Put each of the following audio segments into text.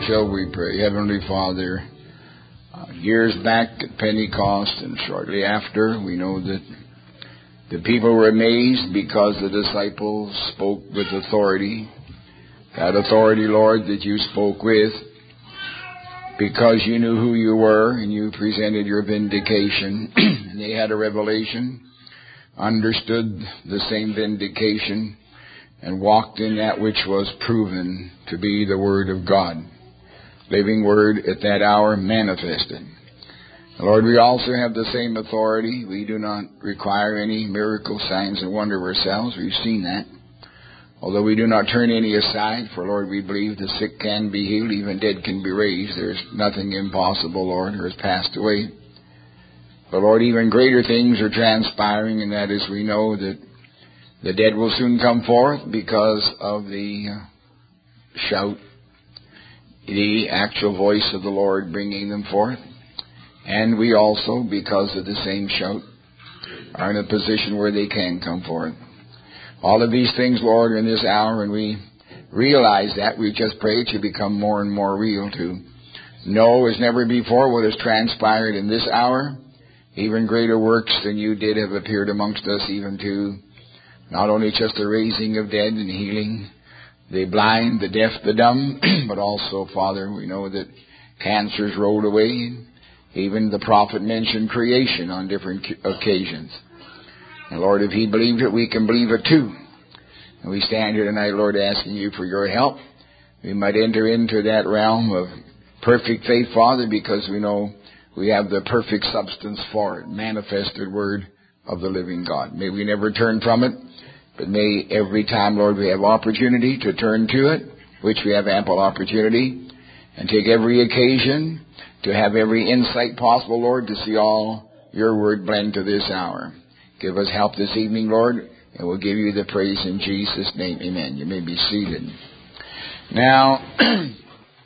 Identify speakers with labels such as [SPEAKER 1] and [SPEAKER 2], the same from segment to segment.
[SPEAKER 1] shall we pray? Heavenly Father, years back at Pentecost and shortly after, we know that the people were amazed because the disciples spoke with authority. That authority, Lord, that you spoke with, because you knew who you were and you presented your vindication. And they had a revelation, understood the same vindication, and walked in that which was proven to be the Word of God. Living Word at that hour manifested. Lord, we also have the same authority. We do not require any miracle signs and wonder ourselves. We've seen that. Although we do not turn any aside, for Lord, we believe the sick can be healed, even dead can be raised. There's nothing impossible, Lord, or has passed away. But Lord, even greater things are transpiring, and that is we know that the dead will soon come forth because of the shout, the actual voice of the Lord bringing them forth. And we also, because of the same shout, are in a position where they can come forth. All of these things, Lord, are in this hour, and we realize that. We just pray to become more and more real, to know as never before what has transpired in this hour. Even greater works than you did have appeared amongst us, even to not only just the raising of dead and healing the blind, the deaf, the dumb, but also, Father, we know that cancers rolled away. Even the prophet mentioned creation on different occasions. And Lord, if he believed it, we can believe it too. And we stand here tonight, Lord, asking you for your help. We might enter into that realm of perfect faith, Father, because we know we have the perfect substance for it, manifested Word of the living God. May we never turn from it, but may every time, Lord, we have opportunity to turn to it, which we have ample opportunity, and take every occasion to have every insight possible, Lord, to see all your Word blend to this hour. Give us help this evening, Lord, and we'll give you the praise in Jesus' name. Amen. You may be seated. Now,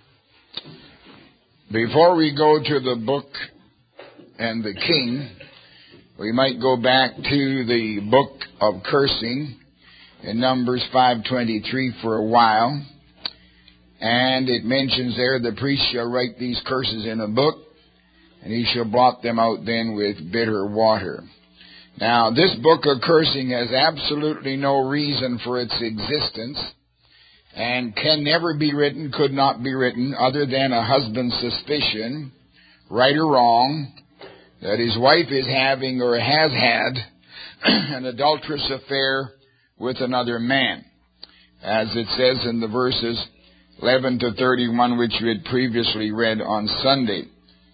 [SPEAKER 1] before we go to the book and the king, we might go back to the book of cursing in Numbers 5:23 for a while. And it mentions there, the priest shall write these curses in a book, and he shall blot them out then with bitter water. Now, this book of cursing has absolutely no reason for its existence, and can never be written, could not be written, other than a husband's suspicion, right or wrong, that his wife is having or has had an adulterous affair with another man, as it says in the verses 11 to 31, which we had previously read on Sunday.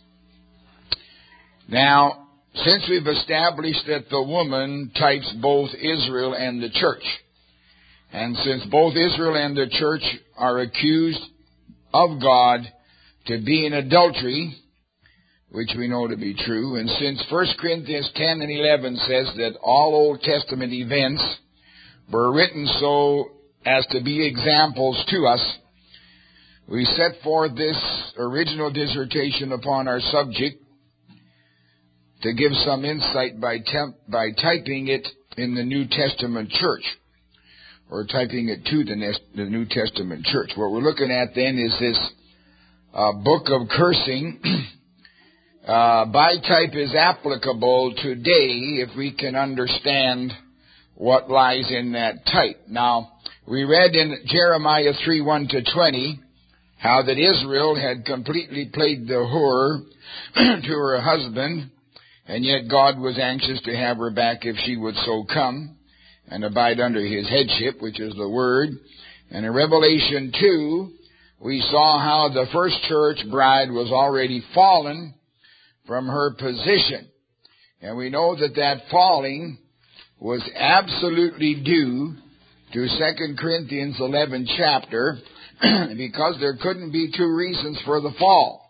[SPEAKER 1] Now, since we've established that the woman types both Israel and the church, and since both Israel and the church are accused of God to be in adultery, which we know to be true, and since 1 Corinthians 10 and 11 says that all Old Testament events were written so as to be examples to us, we set forth this original dissertation upon our subject to give some insight by typing it in the New Testament church, or typing it to the New Testament church. What we're looking at then is this book of cursing. By type is applicable today if we can understand what lies in that type. Now, we read in Jeremiah 3:1-20 how that Israel had completely played the whore to her husband, and yet God was anxious to have her back if she would so come and abide under his headship, which is the Word. And in Revelation 2, we saw how the first church bride was already fallen from her position. And we know that that falling was absolutely due to 2 Corinthians 11 chapter, because there couldn't be two reasons for the fall.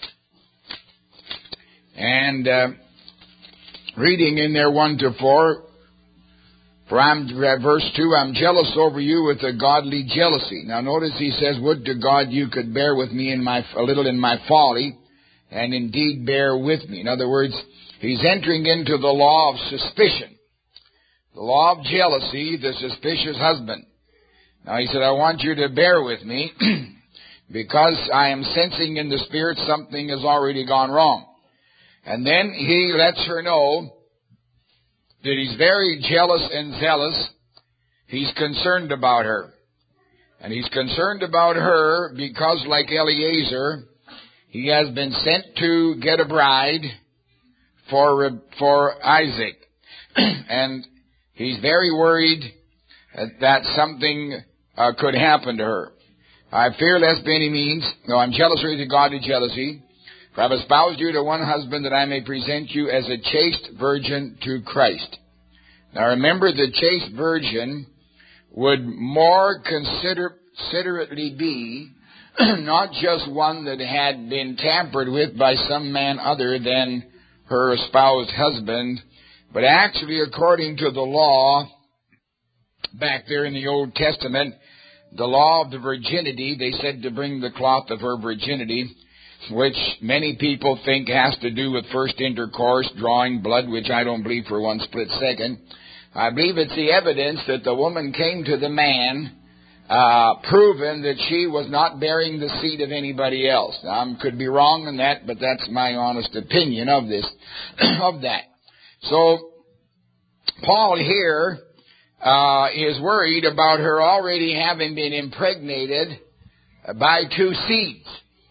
[SPEAKER 1] And reading in there 1-4, verse 2, I'm jealous over you with a godly jealousy. Now notice he says, would to God you could bear with me a little in my folly, and indeed bear with me. In other words, he's entering into the law of suspicion, the law of jealousy, the suspicious husband. Now he said, I want you to bear with me, because I am sensing in the Spirit something has already gone wrong. And then he lets her know that he's very jealous and zealous. He's concerned about her. And he's concerned about her because, like Eliezer, he has been sent to get a bride for Isaac. And he's very worried that something could happen to her. I fear lest by any means, no, I'm jealous with a godly jealousy, for I have espoused you to one husband that I may present you as a chaste virgin to Christ. Now remember, the chaste virgin would more considerately be not just one that had been tampered with by some man other than her espoused husband, but actually according to the law back there in the Old Testament, the law of the virginity, they said to bring the cloth of her virginity, which many people think has to do with first intercourse, drawing blood, which I don't believe for one split second. I believe it's the evidence that the woman came to the man, proven that she was not bearing the seed of anybody else. Now, I could be wrong in that, but that's my honest opinion of this, of that. So, Paul here is worried about her already having been impregnated by two seeds.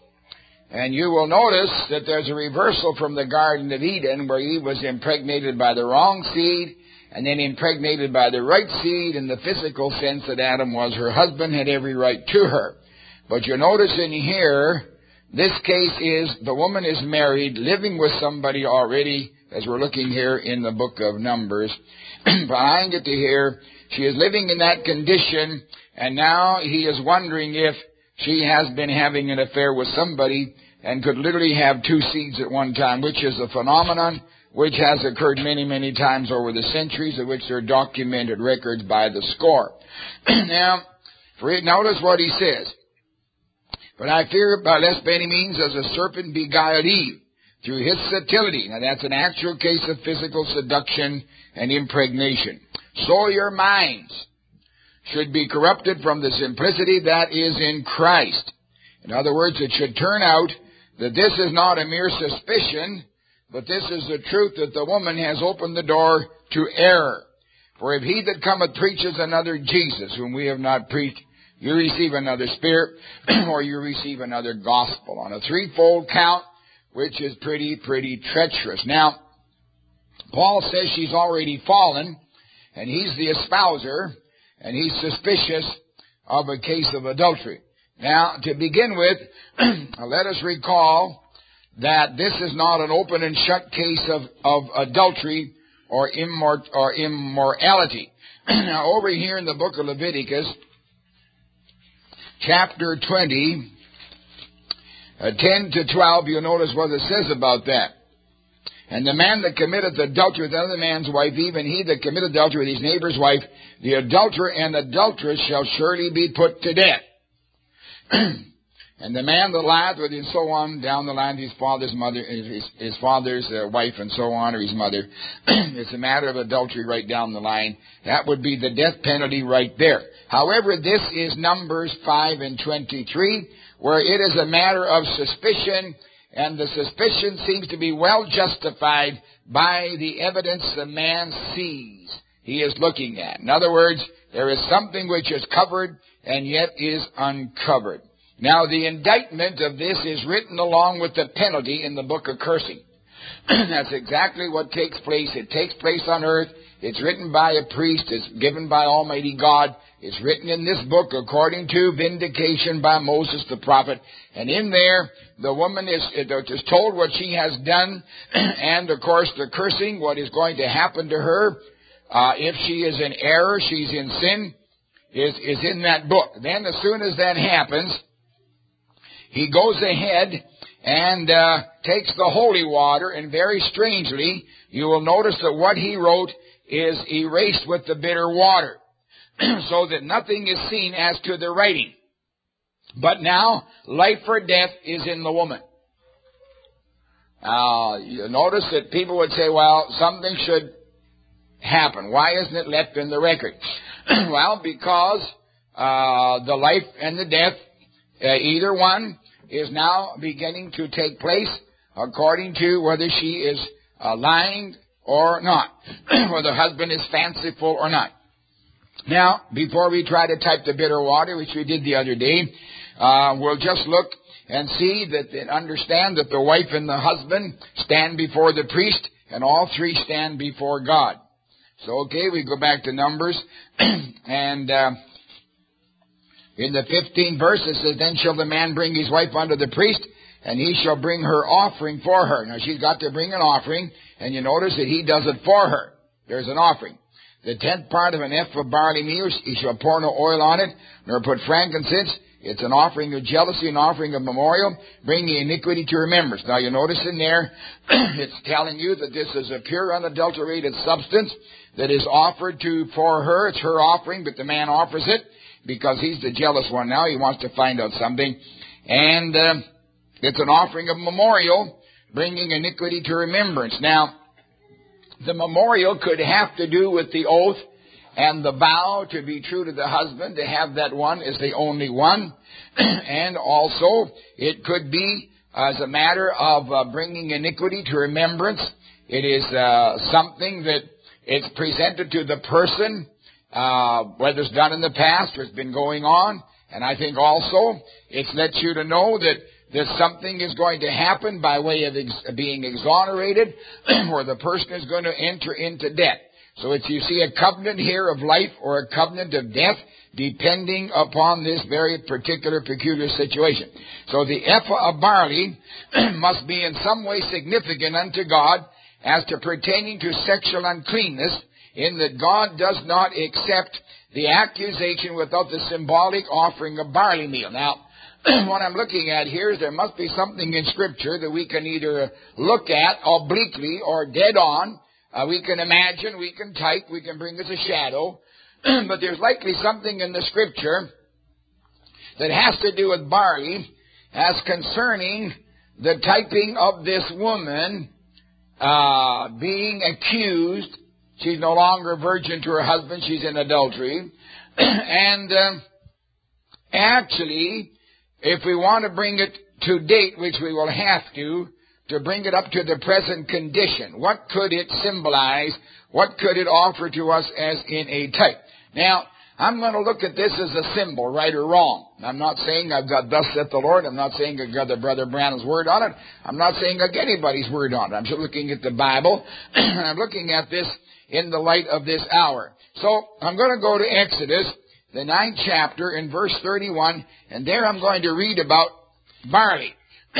[SPEAKER 1] And you will notice that there's a reversal from the Garden of Eden, where Eve was impregnated by the wrong seed and then impregnated by the right seed, in the physical sense that Adam was her husband, had every right to her. But you notice in here, this case is the woman is married, living with somebody already, as we're looking here in the book of Numbers. Behind it to here, she is living in that condition, and now he is wondering if she has been having an affair with somebody and could literally have two seeds at one time, which is a phenomenon which has occurred many, many times over the centuries, of which there are documented records by the score. Now, notice what he says. But I fear lest by any means as a serpent beguiled Eve through his subtlety. Now that's an actual case of physical seduction and impregnation. So your minds should be corrupted from the simplicity that is in Christ. In other words, it should turn out that this is not a mere suspicion, but this is the truth that the woman has opened the door to error. For if he that cometh preaches another Jesus, whom we have not preached, you receive another spirit, or you receive another gospel, on a threefold count, which is pretty treacherous. Now, Paul says she's already fallen, and he's the espouser, and he's suspicious of a case of adultery. Now, to begin with, let us recall that this is not an open and shut case of adultery or immorality. Now, over here in the book of Leviticus, chapter 20, 10 to 12, you'll notice what it says about that. And the man that committeth adultery with another man's wife, even he that committeth adultery with his neighbor's wife, the adulterer and adulteress shall surely be put to death. And the man that lieth with him, so on, down the line, his father's mother, his father's wife, and so on, or his mother. It's a matter of adultery right down the line. That would be the death penalty right there. However, this is Numbers 5 and 23, where it is a matter of suspicion, and the suspicion seems to be well justified by the evidence the man sees he is looking at. In other words, there is something which is covered and yet is uncovered. Now, the indictment of this is written along with the penalty in the book of cursing. That's exactly what takes place. It takes place on earth. It's written by a priest. It's given by Almighty God. It's written in this book according to vindication by Moses the prophet. And in there, the woman is told what she has done. And, of course, the cursing, what is going to happen to her. If she is in error, she's in sin, is in that book. Then, as soon as that happens, he goes ahead and takes the holy water, and very strangely, you will notice that what he wrote is erased with the bitter water, so that nothing is seen as to the writing. But now, life or death is in the woman. You notice that people would say, well, something should happen. Why isn't it left in the record? Well, because the life and the death either one is now beginning to take place according to whether she is lying or not, whether the husband is fanciful or not. Now, before we try to type the bitter water, which we did the other day, we'll just look and see that and understand that the wife and the husband stand before the priest, and all three stand before God. So, okay, we go back to Numbers, and in the 15th verse it says, "Then shall the man bring his wife unto the priest, and he shall bring her offering for her." Now, she's got to bring an offering, and you notice that he does it for her. There's an offering. "The 10th part of an ephah of barley meal, he shall pour no oil on it, nor put frankincense. It's an offering of jealousy, an offering of memorial, bringing iniquity to remembrance." Now, you notice in there, it's telling you that this is a pure, unadulterated substance that is offered for her. It's her offering, but the man offers it because he's the jealous one now. He wants to find out something. And it's an offering of memorial, bringing iniquity to remembrance. Now, the memorial could have to do with the oath and the vow to be true to the husband, to have that one as the only one. And also, it could be as a matter of bringing iniquity to remembrance. It is something that it's presented to the person, whether it's done in the past or it's been going on. And I think also it lets you to know that something is going to happen by way of being exonerated, or the person is going to enter into debt. So it's, you see, a covenant here of life or a covenant of death, depending upon this very particular peculiar situation. So the ephah of barley must be in some way significant unto God as to pertaining to sexual uncleanness, in that God does not accept the accusation without the symbolic offering of barley meal. Now, what I'm looking at here is there must be something in Scripture that we can either look at obliquely or dead on. We can imagine, we can type, we can bring as a shadow, but there's likely something in the Scripture that has to do with barley as concerning the typing of this woman being accused. She's no longer a virgin to her husband, she's in adultery. And actually, if we want to bring it to date, which we will have to bring it up to the present condition, what could it symbolize? What could it offer to us as in a type? Now, I'm going to look at this as a symbol, right or wrong. I'm not saying I've got thus saith the Lord. I'm not saying I've got the Brother Branham's word on it. I'm not saying I've got anybody's word on it. I'm just looking at the Bible, and I'm looking at this in the light of this hour. So, I'm going to go to Exodus, the 9th chapter, in verse 31, and there I'm going to read about barley.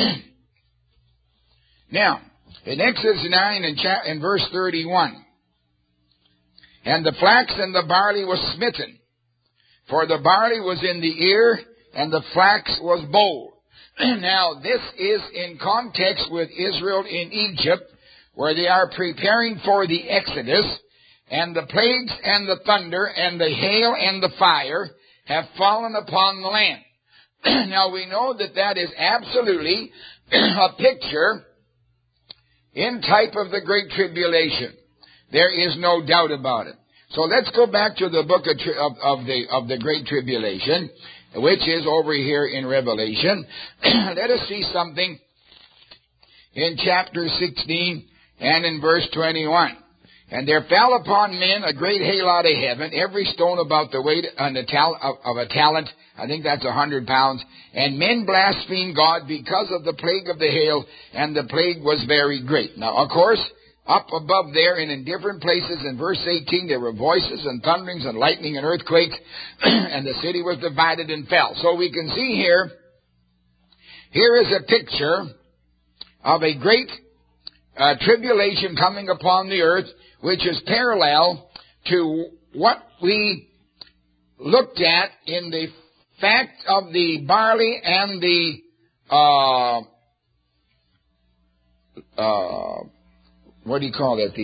[SPEAKER 1] Now, in Exodus 9 and verse 31, "And the flax and the barley was smitten, for the barley was in the ear, and the flax was bold." Now, this is in context with Israel in Egypt, where they are preparing for the Exodus, and the plagues and the thunder and the hail and the fire have fallen upon the land. Now, we know that is absolutely a picture in type of the Great Tribulation. There is no doubt about it. So let's go back to the book of the Great Tribulation, which is over here in Revelation. Let us see something in chapter 16 and in verse 21. "And there fell upon men a great hail out of heaven, every stone about the weight of a talent." I think that's 100 pounds. "And men blasphemed God because of the plague of the hail, and the plague was very great." Now, of course, up above there and in different places in verse 18, there were voices and thunderings and lightning and earthquakes, and the city was divided and fell. So we can see here is a picture of a great tribulation coming upon the earth, which is parallel to what we looked at in the fact of the barley and the what do you call it?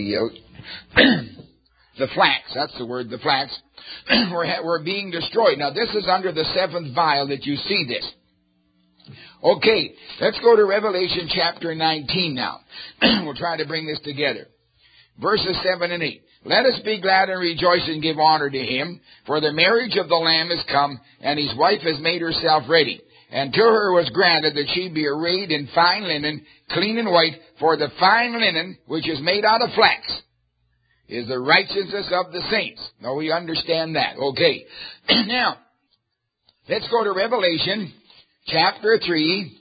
[SPEAKER 1] The flax. That's the word. The flax were being destroyed. Now, this is under the 7th vial that you see this. Okay, let's go to Revelation chapter 19 now. We'll try to bring this together. Verses 7 and 8. "Let us be glad and rejoice and give honor to him, for the marriage of the Lamb is come, and his wife has made herself ready. And to her was granted that she be arrayed in fine linen, clean and white, for the fine linen, which is made out of flax, is the righteousness of the saints. Now we understand that. Okay. Now, let's go to Revelation chapter 3,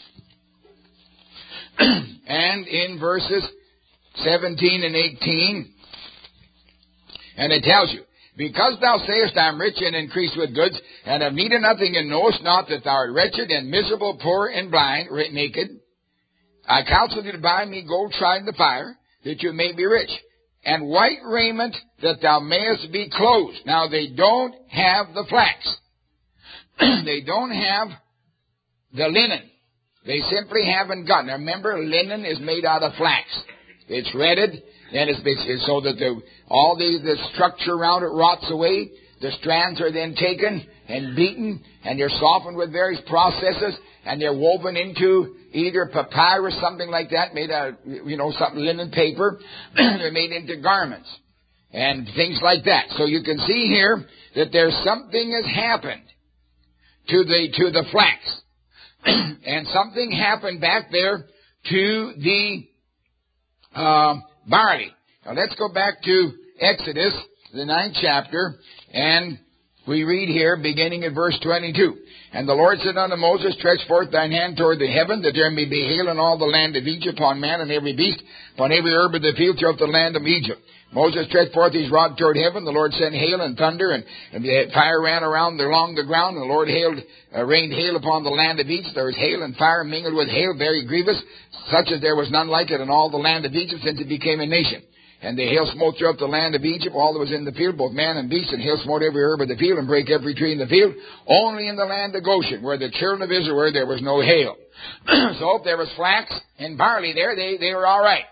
[SPEAKER 1] and in verses 17 and 18, and it tells you, because thou sayest, I am rich and increased with goods, and have need of nothing, and knowest not that thou art wretched and miserable, poor and blind, naked, I counsel thee to buy me gold tried in the fire, that you may be rich, and white raiment, that thou mayest be clothed. Now they don't have the flax. They don't have the linen. They simply haven't got. Now remember, linen is made out of flax. It's retted, and it's so that all the structure around it rots away. The strands are then taken and beaten, and they're softened with various processes, and they're woven into either papyrus, something like that, made out of, something linen paper. They're made into garments and things like that. So you can see here that there's something has happened to the flax. And something happened back there to the barley. Now let's go back to Exodus, the 9th chapter, and we read here, beginning at verse 22. And the Lord said unto Moses, stretch forth thine hand toward the heaven, that there may be hail in all the land of Egypt, upon man and every beast, upon every herb of the field throughout the land of Egypt. Moses stretched forth his rod toward heaven. The Lord sent hail and thunder, and the fire ran along the ground. And the Lord rained hail upon the land of Egypt. There was hail and fire mingled with hail, very grievous, such as there was none like it in all the land of Egypt since it became a nation. And the hail smote throughout the land of Egypt, all that was in the field, both man and beast, and hail smote every herb of the field, and brake every tree in the field. Only in the land of Goshen, where the children of Israel were, there was no hail. So if there was flax and barley there, they were all right.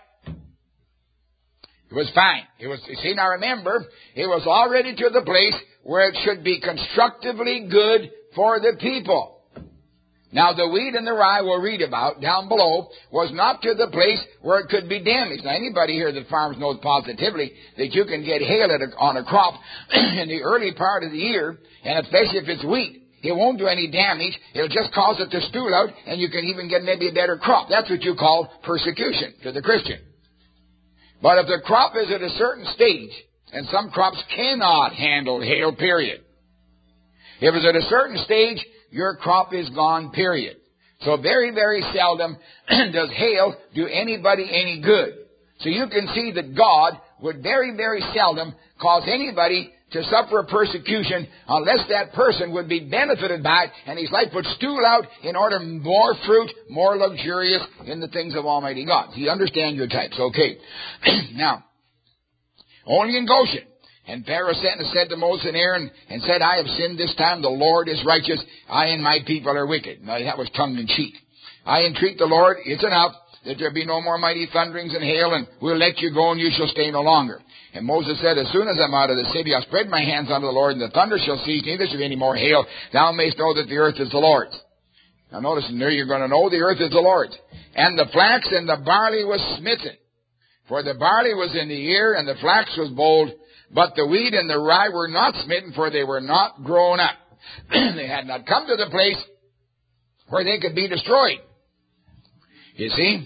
[SPEAKER 1] It was fine. Now remember, it was already to the place where it should be constructively good for the people. Now the wheat and the rye we'll read about down below was not to the place where it could be damaged. Now anybody here that farms knows positively that you can get hail on a crop in the early part of the year, and especially if it's wheat. It won't do any damage. It'll just cause it to stool out, and you can even get maybe a better crop. That's what you call persecution to the Christian. But if the crop is at a certain stage, and some crops cannot handle hail, period. If it's at a certain stage, your crop is gone, period. So very, very seldom does hail do anybody any good. So you can see that God would very, very seldom cause anybody to suffer a persecution unless that person would be benefited by it and his life would stool out in order more fruit, more luxurious in the things of Almighty God. Do you understand your types? Okay. Now, only in Goshen. And Pharaoh sent and said to Moses and Aaron and said, I have sinned this time. The Lord is righteous. I and my people are wicked. Now that was tongue in cheek. I entreat the Lord, it's enough, that there be no more mighty thunderings and hail, and we'll let you go and you shall stay no longer. And Moses said, as soon as I'm out of the city, I'll spread my hands unto the Lord, and the thunder shall cease, neither shall be any more hail. Thou mayst know that the earth is the Lord's. Now notice in there, you're going to know the earth is the Lord's. And the flax and the barley was smitten. For the barley was in the ear, and the flax was bold, but the wheat and the rye were not smitten, for they were not grown up. They had not come to the place where they could be destroyed. You see?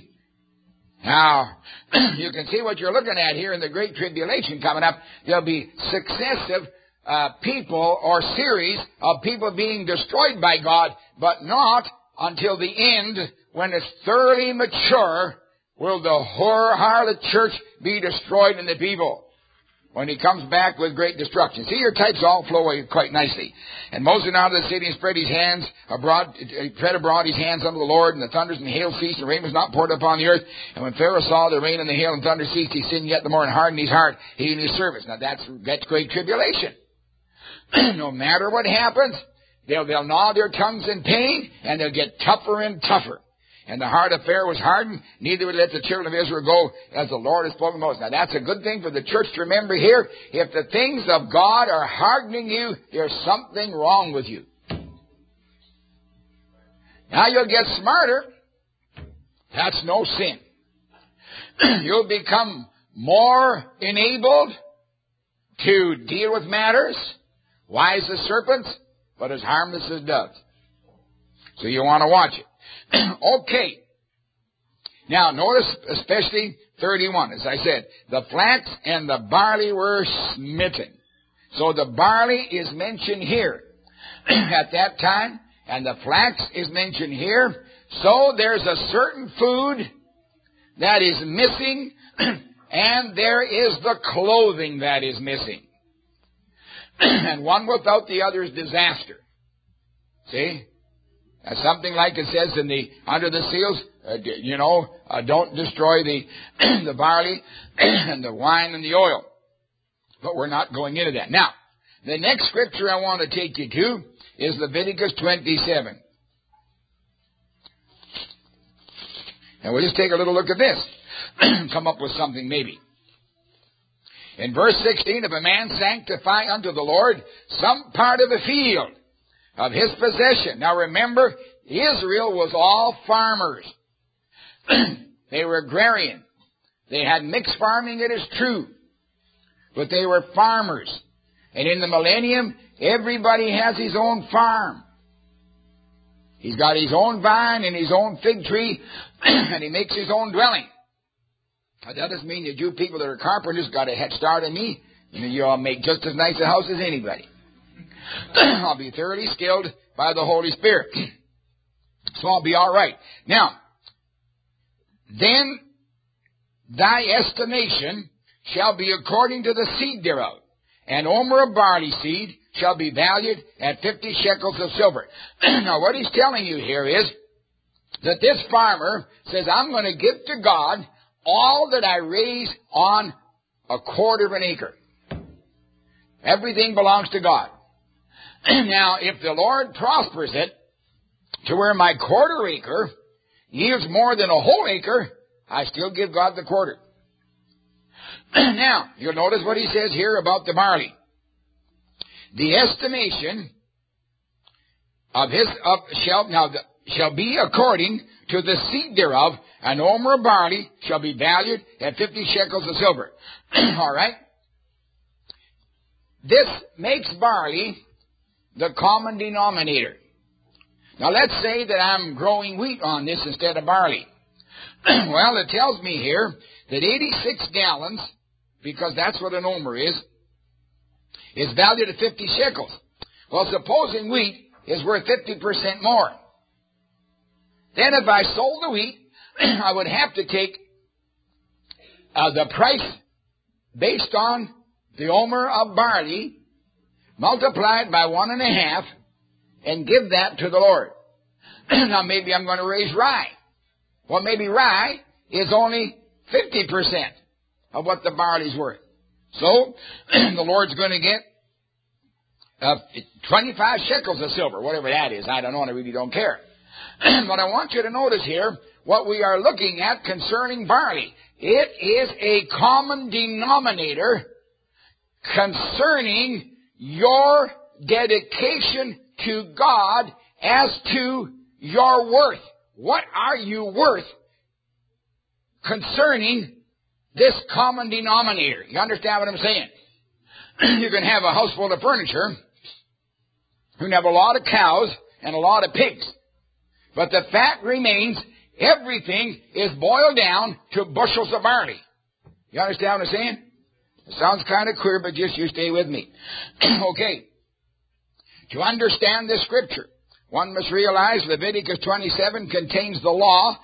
[SPEAKER 1] Now, you can see what you're looking at here in the Great Tribulation coming up. There'll be successive people or series of people being destroyed by God, but not until the end, when it's thoroughly mature, will the harlot church be destroyed in the people. When he comes back with great destruction. See, your types all flow away quite nicely. And Moses went out of the city and spread his hands abroad, spread abroad his hands unto the Lord, and the thunders and hail ceased, and rain was not poured upon the earth. And when Pharaoh saw the rain and the hail and thunder ceased, he sinned yet the more and hardened his heart, he and his servants. Now that's great tribulation. No matter what happens, they'll gnaw their tongues in pain, and they'll get tougher and tougher. And the heart of Pharaoh was hardened, neither would let the children of Israel go, as the Lord has spoken to Moses. Now that's a good thing for the church to remember here. If the things of God are hardening you, there's something wrong with you. Now you'll get smarter. That's no sin. You'll become more enabled to deal with matters, wise as serpents, but as harmless as doves. So you want to watch it. Okay. Now notice especially 31. As I said, the flax and the barley were smitten. So the barley is mentioned here at that time, and the flax is mentioned here. So there's a certain food that is missing, and there is the clothing that is missing. And one without the other is disaster. See? Something like it says in the under the seals, don't destroy the barley and the wine and the oil. But we're not going into that. Now, the next scripture I want to take you to is Leviticus 27. And we'll just take a little look at this. Come up with something maybe. In verse 16, if a man sanctify unto the Lord some part of the field of his possession. Now remember, Israel was all farmers. They were agrarian. They had mixed farming, it is true. But they were farmers. And in the millennium, everybody has his own farm. He's got his own vine and his own fig tree, and he makes his own dwelling. Now, that doesn't mean that you people that are carpenters got a head start on me. You'll make just as nice a house as anybody. I'll be thoroughly skilled by the Holy Spirit. So I'll be all right. Now, then thy estimation shall be according to the seed thereof. An omer of barley seed shall be valued at 50 shekels of silver. Now what he's telling you here is that this farmer says, I'm going to give to God all that I raise on a quarter of an acre. Everything belongs to God. Now, if the Lord prospers it to where my quarter acre yields more than a whole acre, I still give God the quarter. Now, you'll notice what he says here about the barley. The estimation of shall be according to the seed thereof. An omer of barley shall be valued at 50 shekels of silver. All right? This makes barley the common denominator. Now let's say that I'm growing wheat on this instead of barley. Well, it tells me here that 86 gallons, because that's what an omer is valued at 50 shekels. Well, supposing wheat is worth 50% more. Then if I sold the wheat, I would have to take the price based on the omer of barley, multiplied by 1.5, and give that to the Lord. Now maybe I'm going to raise rye. Well, maybe rye is only 50% of what the barley's worth. So, the Lord's going to get 25 shekels of silver, whatever that is. I don't know, and I really don't care. But I want you to notice here what we are looking at concerning barley. It is a common denominator concerning your dedication to God as to your worth. What are you worth concerning this common denominator? You understand what I'm saying? You can have a house full of furniture. You can have a lot of cows and a lot of pigs. But the fact remains, everything is boiled down to bushels of barley. You understand what I'm saying? It sounds kind of queer, but just you stay with me. Okay. To understand this scripture, one must realize Leviticus 27 contains the law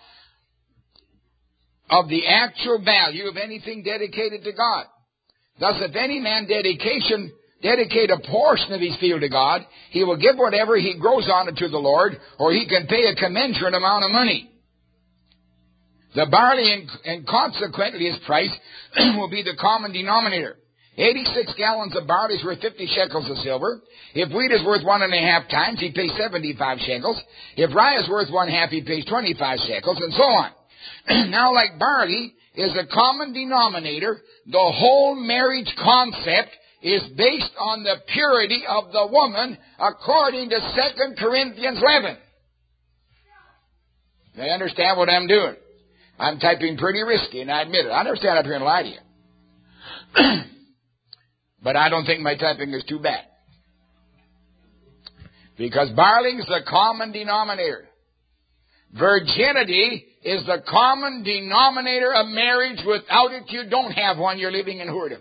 [SPEAKER 1] of the actual value of anything dedicated to God. Thus, if any man dedicate a portion of his field to God, he will give whatever he grows on it to the Lord, or he can pay a commensurate amount of money. The barley and consequently its price will be the common denominator. 86 gallons of barley is worth 50 shekels of silver. If wheat is worth 1.5 times, he pays 75 shekels. If rye is worth 1/2, he pays 25 shekels, and so on. Now, like barley is a common denominator, the whole marriage concept is based on the purity of the woman according to 2 Corinthians 11. They understand what I'm doing. I'm typing pretty risky, and I admit it. I never stand up here and lie to you. But I don't think my typing is too bad. Because barley is the common denominator. Virginity is the common denominator of marriage. Without it, you don't have one. You're living in whoredom.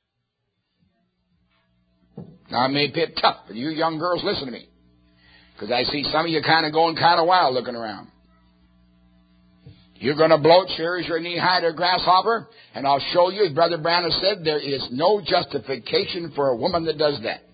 [SPEAKER 1] Now, it may be tough, but you young girls, listen to me. Because I see some of you kind of going kind of wild looking around. You're going to bloat, sure as your knee high to a grasshopper, and I'll show you, as Brother Branham said, there is no justification for a woman that does that.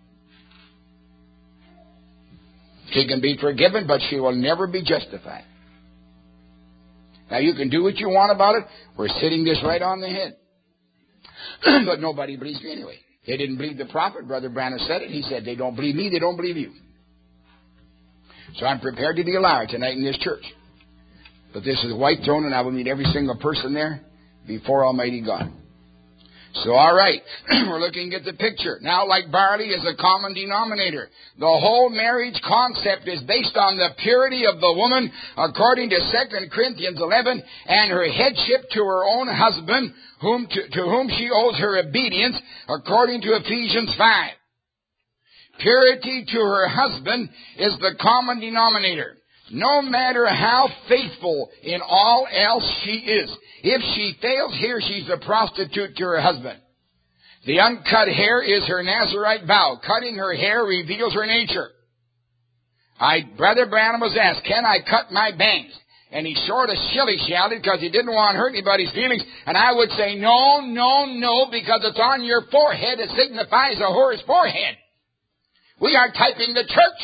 [SPEAKER 1] She can be forgiven, but she will never be justified. Now, you can do what you want about it. We're sitting this right on the head. But nobody believes me anyway. They didn't believe the prophet. Brother Branham said it. He said, they don't believe me, they don't believe you. So I'm prepared to be a liar tonight in this church. But this is a white throne, and I will meet every single person there before Almighty God. So, all right, we're looking at the picture. Now, like barley is a common denominator. The whole marriage concept is based on the purity of the woman, according to 2 Corinthians 11, and her headship to her own husband, to whom she owes her obedience, according to Ephesians 5. Purity to her husband is the common denominator. No matter how faithful in all else she is, if she fails here, she's a prostitute to her husband. The uncut hair is her Nazarite vow. Cutting her hair reveals her nature. Brother Branham was asked, can I cut my bangs? And he sort of shilly-shallied because he didn't want to hurt anybody's feelings. And I would say, no, no, no, because it's on your forehead. It signifies a whore's forehead. We are typing the church.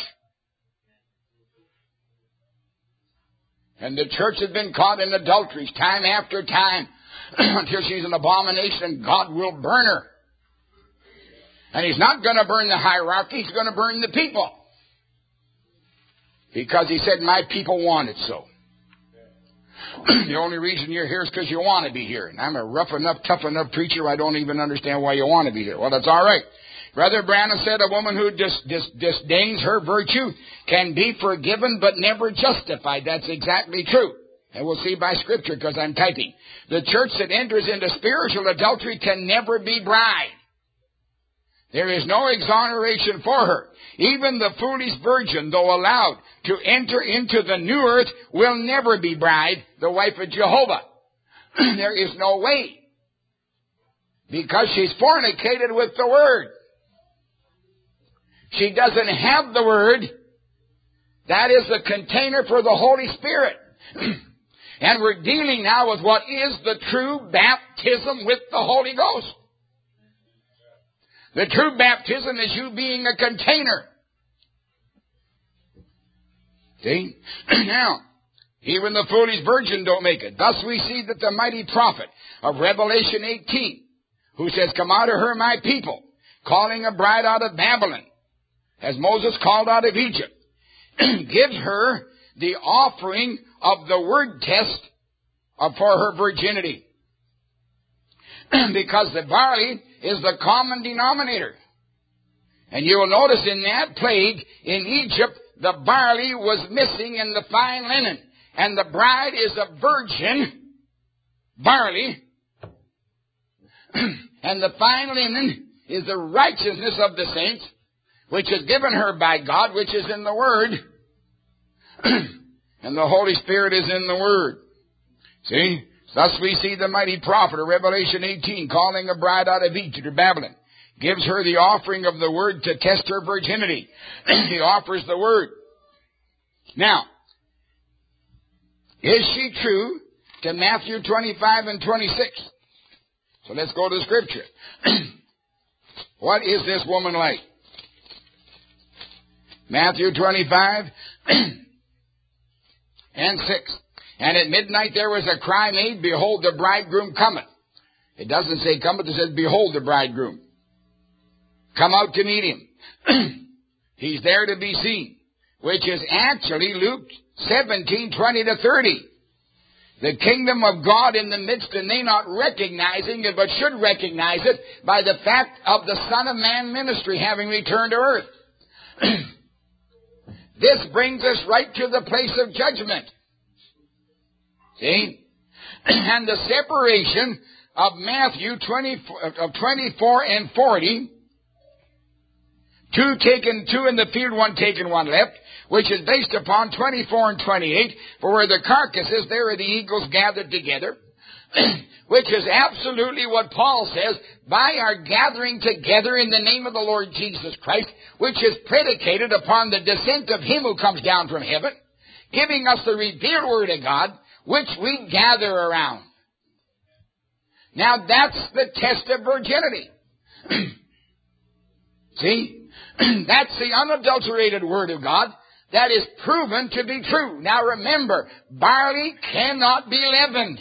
[SPEAKER 1] And the church has been caught in adulteries time after time until she's an abomination and God will burn her. And He's not going to burn the hierarchy, He's going to burn the people. Because He said, my people want it so. The only reason you're here is because you want to be here. And I'm a rough enough, tough enough preacher, I don't even understand why you want to be here. Well, that's all right. Brother Branham said a woman who disdains her virtue can be forgiven but never justified. That's exactly true. And we'll see by Scripture because I'm typing. The church that enters into spiritual adultery can never be bride. There is no exoneration for her. Even the foolish virgin, though allowed to enter into the new earth, will never be bride, the wife of Jehovah. There is no way. Because she's fornicated with the Word. She doesn't have the Word. That is the container for the Holy Spirit. And we're dealing now with what is the true baptism with the Holy Ghost. The true baptism is you being a container. See? Now, even the foolish virgin don't make it. Thus we see that the mighty prophet of Revelation 18, who says, come out of her, my people, calling a bride out of Babylon, as Moses called out of Egypt, gives her the offering of the word test for her virginity. Because the barley is the common denominator. And you will notice in that plague in Egypt, the barley was missing in the fine linen. And the bride is a virgin barley. And the fine linen is the righteousness of the saints, which is given her by God, which is in the Word. And the Holy Spirit is in the Word. See? Thus we see the mighty prophet of Revelation 18 calling a bride out of Egypt or Babylon. Gives her the offering of the Word to test her virginity. He offers the Word. Now, is she true to Matthew 25 and 26? So let's go to the Scripture. What is this woman like? Matthew 25 and 6. And at midnight there was a cry made, behold, the bridegroom cometh. It doesn't say cometh, it says, behold the bridegroom. Come out to meet him. He's there to be seen. Which is actually Luke 17:20 to 30. The kingdom of God in the midst, and they not recognizing it, but should recognize it by the fact of the Son of Man ministry having returned to earth. This brings us right to the place of judgment. See? And the separation of Matthew 24 and 40 two in the field, one taken, one left, which is based upon 24 and 28, for where the carcass is, there are the eagles gathered together, which is absolutely what Paul says, by our gathering together in the name of the Lord Jesus Christ, which is predicated upon the descent of Him who comes down from heaven, giving us the revealed Word of God, which we gather around. Now that's the test of virginity. See? That's the unadulterated Word of God that is proven to be true. Now remember, barley cannot be leavened.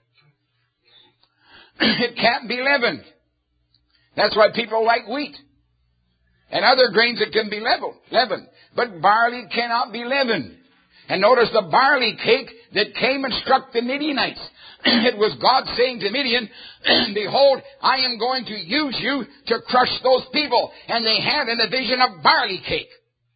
[SPEAKER 1] It can't be leavened. That's why people like wheat. And other grains that can be leavened. But barley cannot be leavened. And notice the barley cake that came and struck the Midianites. It was God saying to Midian, behold, I am going to use you to crush those people. And they had in a vision of barley cake.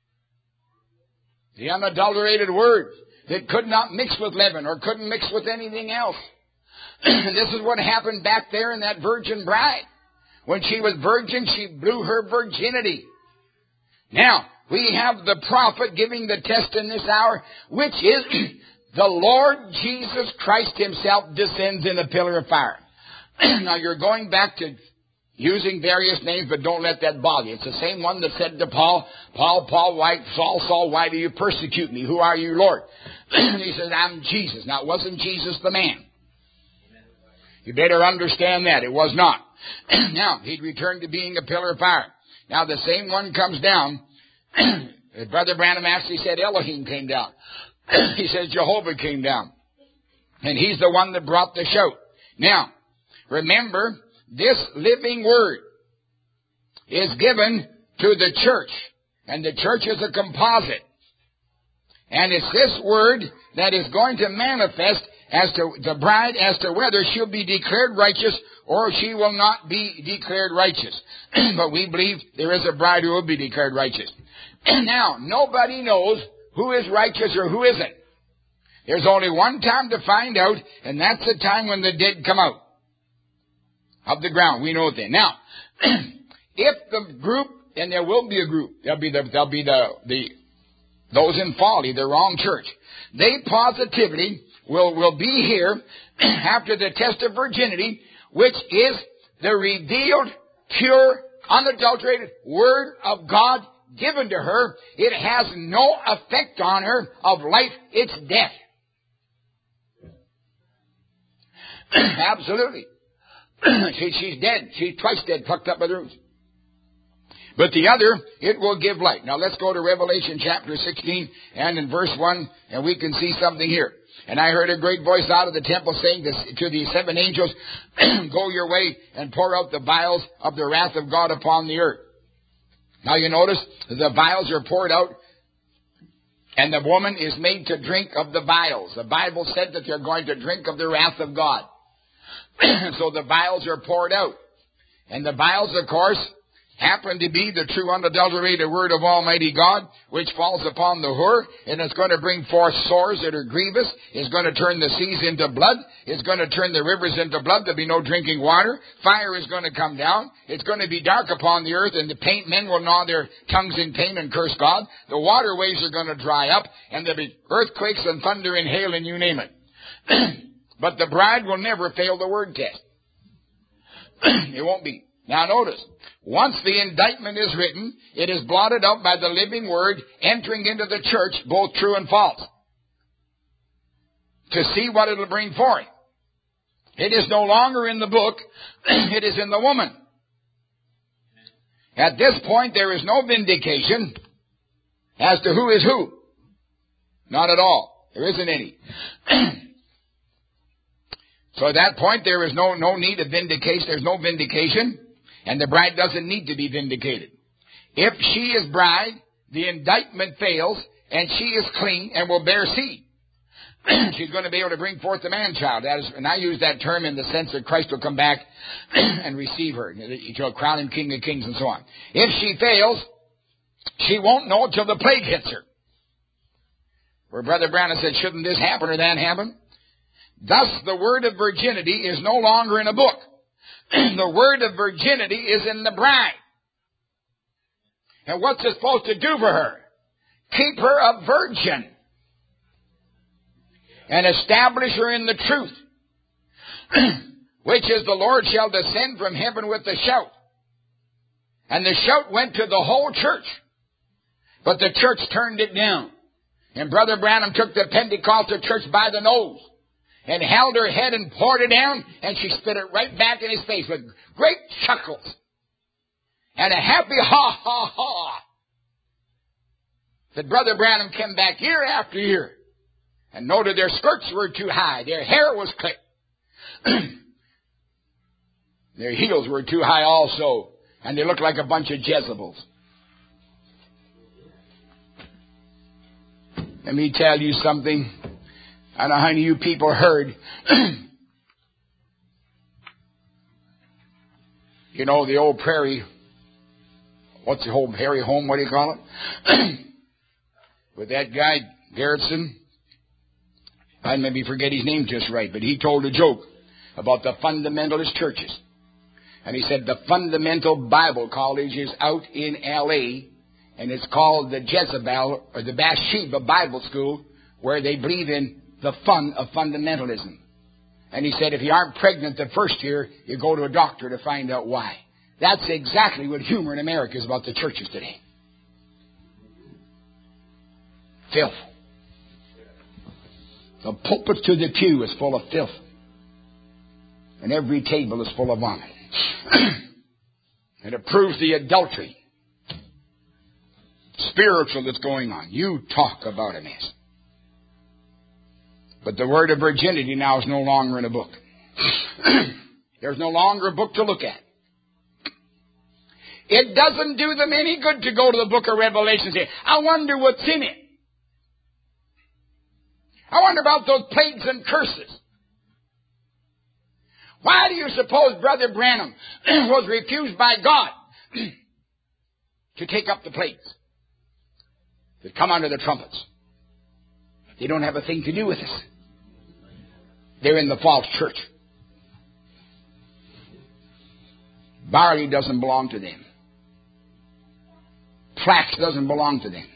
[SPEAKER 1] The unadulterated word that could not mix with leaven or couldn't mix with anything else. This is what happened back there in that virgin bride. When she was virgin, she blew her virginity. Now, we have the prophet giving the test in this hour, which is the Lord Jesus Christ Himself descends in a pillar of fire. Now, you're going back to using various names, but don't let that bother you. It's the same one that said to Paul, Saul, why do you persecute me? Who are you, Lord? He says, I'm Jesus. Now, it wasn't Jesus the man. You better understand that. It was not. Now, He'd returned to being a pillar of fire. Now, the same one comes down. Brother Branham actually said Elohim came down. He says Jehovah came down. And He's the one that brought the shout. Now, remember, this living word is given to the church. And the church is a composite. And it's this word that is going to manifest as to the bride, as to whether she'll be declared righteous or she will not be declared righteous. But we believe there is a bride who will be declared righteous. Now, nobody knows who is righteous or who isn't. There's only one time to find out, and that's the time when the dead come out of the ground. We know it then. Now, if the group, and there will be a group, there'll be those in folly, the wrong church. They positively will be here after the test of virginity, which is the revealed, pure, unadulterated Word of God given to her. It has no effect on her of life. It's death. Absolutely. She's dead. She's twice dead, plucked up by the roots. But the other, it will give light. Now let's go to Revelation chapter 16 and in verse 1, and we can see something here. And I heard a great voice out of the temple saying to the seven angels, go your way and pour out the vials of the wrath of God upon the earth. Now you notice the vials are poured out, and the woman is made to drink of the vials. The Bible said that they're going to drink of the wrath of God. So the vials are poured out. And the vials, of course, happen to be the true unadulterated Word of Almighty God, which falls upon the whore, and it's going to bring forth sores that are grievous. It's going to turn the seas into blood. It's going to turn the rivers into blood. There'll be no drinking water. Fire is going to come down. It's going to be dark upon the earth, and the men will gnaw their tongues in pain and curse God. The waterways are going to dry up, and there'll be earthquakes and thunder and hail, and you name it. But the bride will never fail the word test. It won't be. Now notice, once the indictment is written, it is blotted out by the living word entering into the church, both true and false, to see what it will bring forth. It is no longer in the book, it is in the woman. At this point, there is no vindication as to who is who. Not at all. There isn't any. So at that point, there is no need of vindication. There's no vindication. And the bride doesn't need to be vindicated. If she is bride, the indictment fails, and she is clean and will bear seed. She's going to be able to bring forth the man-child. And I use that term in the sense that Christ will come back and receive her. He'll crown him King of Kings and so on. If she fails, she won't know until the plague hits her. Where Brother Branham said, shouldn't this happen or that happen? Thus, the word of virginity is no longer in a book. The word of virginity is in the bride. And what's it supposed to do for her? Keep her a virgin. And establish her in the truth. Which is the Lord shall descend from heaven with a shout. And the shout went to the whole church. But the church turned it down. And Brother Branham took the Pentecostal church by the nose and held her head and poured it down, and she spit it right back in his face with great chuckles and a happy ha, ha, ha. That Brother Branham came back year after year and noted their skirts were too high, their hair was clipped, their heels were too high also, and they looked like a bunch of Jezebels. Let me tell you something. I don't know how many of you people heard. You know, the old prairie, what's the old prairie home, what do you call it? With that guy, Garrison, I maybe forget his name just right, but he told a joke about the fundamentalist churches. And he said the fundamental Bible college is out in L.A., and it's called the Jezebel or the Bathsheba Bible School, where they believe in the fun of fundamentalism. And he said if you aren't pregnant the first year, you go to a doctor to find out why. That's exactly what humor in America is about the churches today. Filth. The pulpit to the pew is full of filth. And every table is full of vomit. And it proves the adultery. Spiritual that's going on. You talk about a mess. But the word of virginity now is no longer in a book. There's no longer a book to look at. It doesn't do them any good to go to the book of Revelation and say, I wonder what's in it. I wonder about those plagues and curses. Why do you suppose Brother Branham was refused by God to take up the plagues that come under the trumpets? They don't have a thing to do with us. They're in the false church. Barley doesn't belong to them. Flax doesn't belong to them.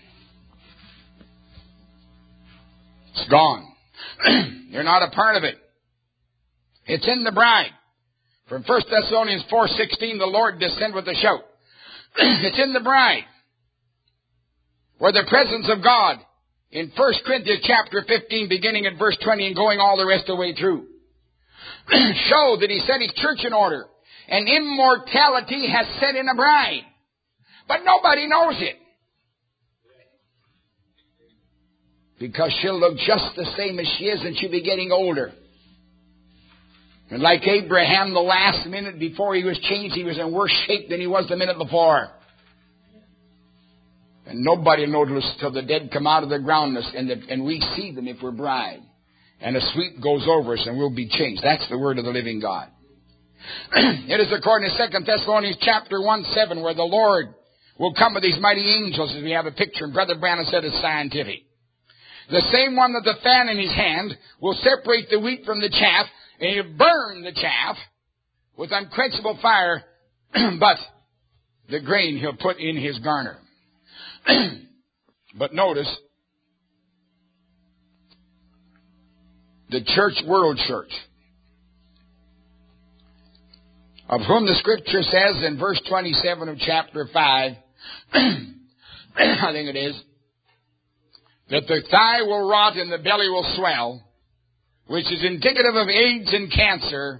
[SPEAKER 1] It's gone. They're not a part of it. It's in the bride. From 1 Thessalonians 4:16, the Lord descend with a shout. It's in the bride. Where the presence of God in 1 Corinthians chapter 15, beginning at verse 20 and going all the rest of the way through, show that he set his church in order. And immortality has set in a bride. But nobody knows it. Because she'll look just the same as she is and she'll be getting older. And like Abraham, the last minute before he was changed, he was in worse shape than he was the minute before. And nobody notices till the dead come out of the ground and we see them if we're bride. And a sweep goes over us and we'll be changed. That's the word of the living God. It is according to 2 Thessalonians chapter 1:7 where the Lord will come with these mighty angels, as we have a picture, and Brother Branham said it's scientific. The same one that the fan in his hand will separate the wheat from the chaff, and he'll burn the chaff with unquenchable fire, but the grain he'll put in his garner. But notice, the church, world church, of whom the scripture says in verse 27 of chapter 5, I think it is, that the thigh will rot and the belly will swell, which is indicative of AIDS and cancer,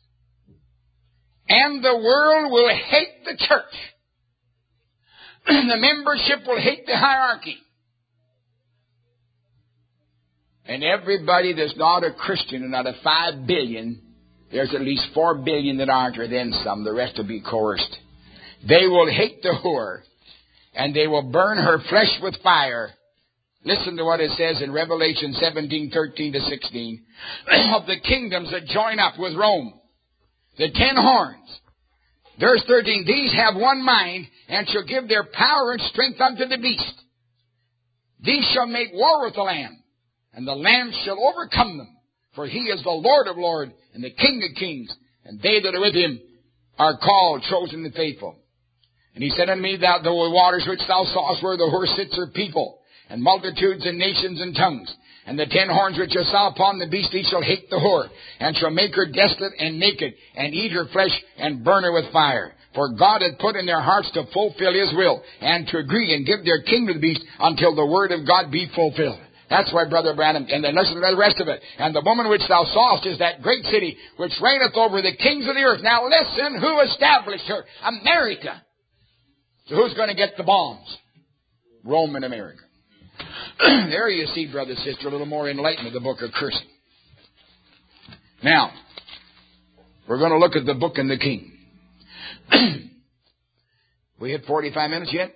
[SPEAKER 1] and the world will hate the church. The membership will hate the hierarchy. And everybody that's not a Christian, and out of 5 billion, there's at least 4 billion that aren't, or then some. The rest will be coerced. They will hate the whore, and they will burn her flesh with fire. Listen to what it says in Revelation 17:13-16. Of the kingdoms that join up with Rome, the 10 horns. Verse 13, these have one mind, and shall give their power and strength unto the beast. These shall make war with the Lamb, and the Lamb shall overcome them. For he is the Lord of lords, and the King of kings, and they that are with him are called, chosen, and faithful. And he said unto me, the waters which thou sawest where the horse sits are people, and multitudes and nations and tongues. And the 10 horns which you saw upon the beast, he shall hate the whore, and shall make her desolate and naked, and eat her flesh, and burn her with fire. For God hath put in their hearts to fulfill his will, and to agree and give their king to the beast, until the word of God be fulfilled. That's why, Brother Branham, and then listen to the rest of it. And the woman which thou sawest is that great city, which reigneth over the kings of the earth. Now listen, who established her? America. So who's going to get the bombs? Rome and America. There you see, brother, sister, a little more enlightened of the book of cursing. Now, we're going to look at the book and the king. We hit 45 minutes yet?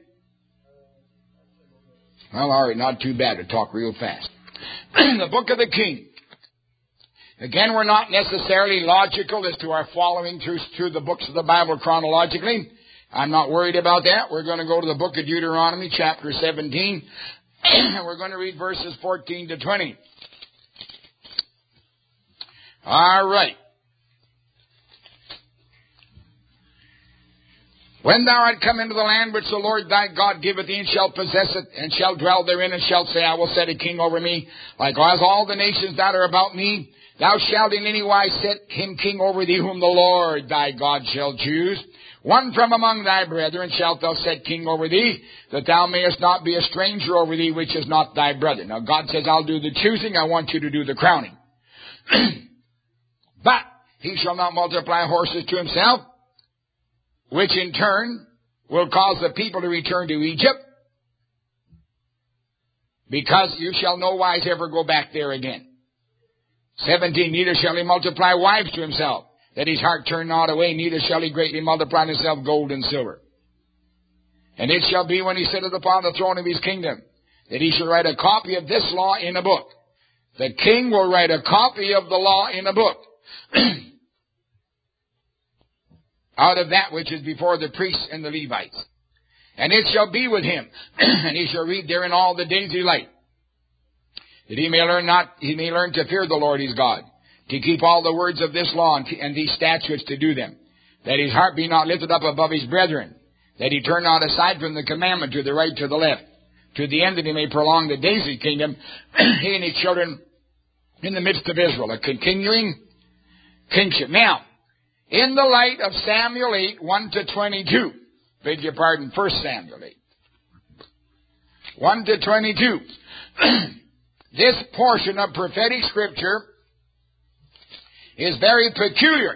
[SPEAKER 1] Well, all right, not too bad to talk real fast. The book of the king. Again, we're not necessarily logical as to our following through the books of the Bible chronologically. I'm not worried about that. We're going to go to the book of Deuteronomy, chapter 17. And we're going to read verses 14 to 20. All right. When thou art come into the land which the Lord thy God giveth thee, and shalt possess it, and shalt dwell therein, and shalt say, I will set a king over me, like as all the nations that are about me, thou shalt in any wise set him king over thee, whom the Lord thy God shall choose. One from among thy brethren shalt thou set king over thee, that thou mayest not be a stranger over thee, which is not thy brother. Now God says, I'll do the choosing, I want you to do the crowning. But he shall not multiply horses to himself, which in turn will cause the people to return to Egypt, because you shall no wise ever go back there again. 17, neither shall he multiply wives to himself, that his heart turn not away, neither shall he greatly multiply to himself gold and silver. And it shall be when he sitteth upon the throne of his kingdom, that he shall write a copy of this law in a book. The king will write a copy of the law in a book. Out of that which is before the priests and the Levites. And it shall be with him, and he shall read therein all the days of his life, that he may learn to fear the Lord his God, to keep all the words of this law and these statutes to do them, that his heart be not lifted up above his brethren, that he turn not aside from the commandment to the right, to the left, to the end that he may prolong the days of his kingdom, he and his children in the midst of Israel, a continuing kingship. Now, in the light of Samuel 8, 1 to 22, beg your pardon, 1 Samuel 8, 1 to 22, this portion of prophetic scripture is very peculiar,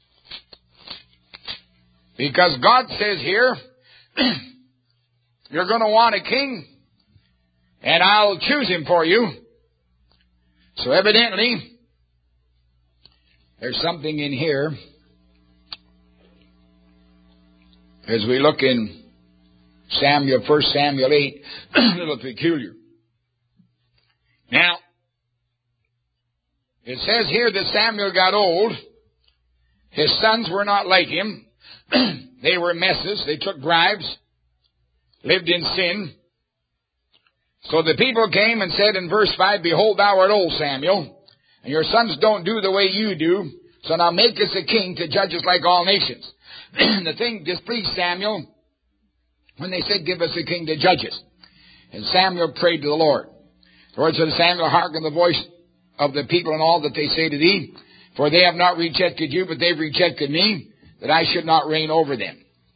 [SPEAKER 1] because God says here, you're going to want a king, and I'll choose him for you. So evidently, there's something in here. As we look in 1 Samuel 8, a little peculiar. Now, it says here that Samuel got old. His sons were not like him. They were messes. They took bribes, lived in sin. So the people came and said in verse 5, Behold, thou art old, Samuel, and your sons don't do the way you do. So now make us a king to judge us like all nations. The thing displeased Samuel when they said, Give us a king to judge us. And Samuel prayed to the Lord. The Lord said to Samuel, Hearken the voice of the people and all that they say to thee, for they have not rejected you, but they've rejected me, that I should not reign over them.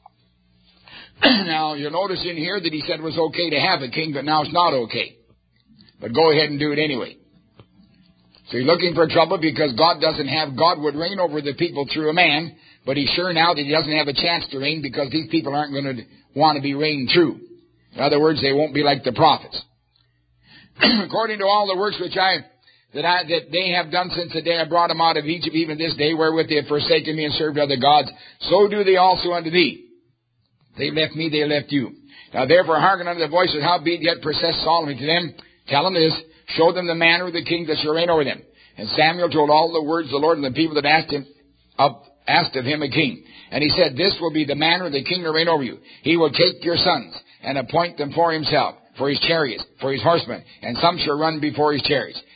[SPEAKER 1] Now, you'll notice in here that he said it was okay to have a king, but now it's not okay. But go ahead and do it anyway. So you're looking for trouble because God would reign over the people through a man, but he's sure now that he doesn't have a chance to reign because these people aren't going to want to be reigned through. In other words, they won't be like the prophets. According to all the works which that they have done since the day I brought them out of Egypt, even this day, wherewith they have forsaken me and served other gods, so do they also unto thee. They left me, they left you. Now therefore hearken unto the voice of howbeit yet process solemnly to them. Tell them this, show them the manner of the king that shall reign over them. And Samuel told all the words of the Lord and the people that asked of him a king. And he said, This will be the manner of the king to reign over you. He will take your sons and appoint them for himself, for his chariots, for his horsemen, and some shall run before his chariots.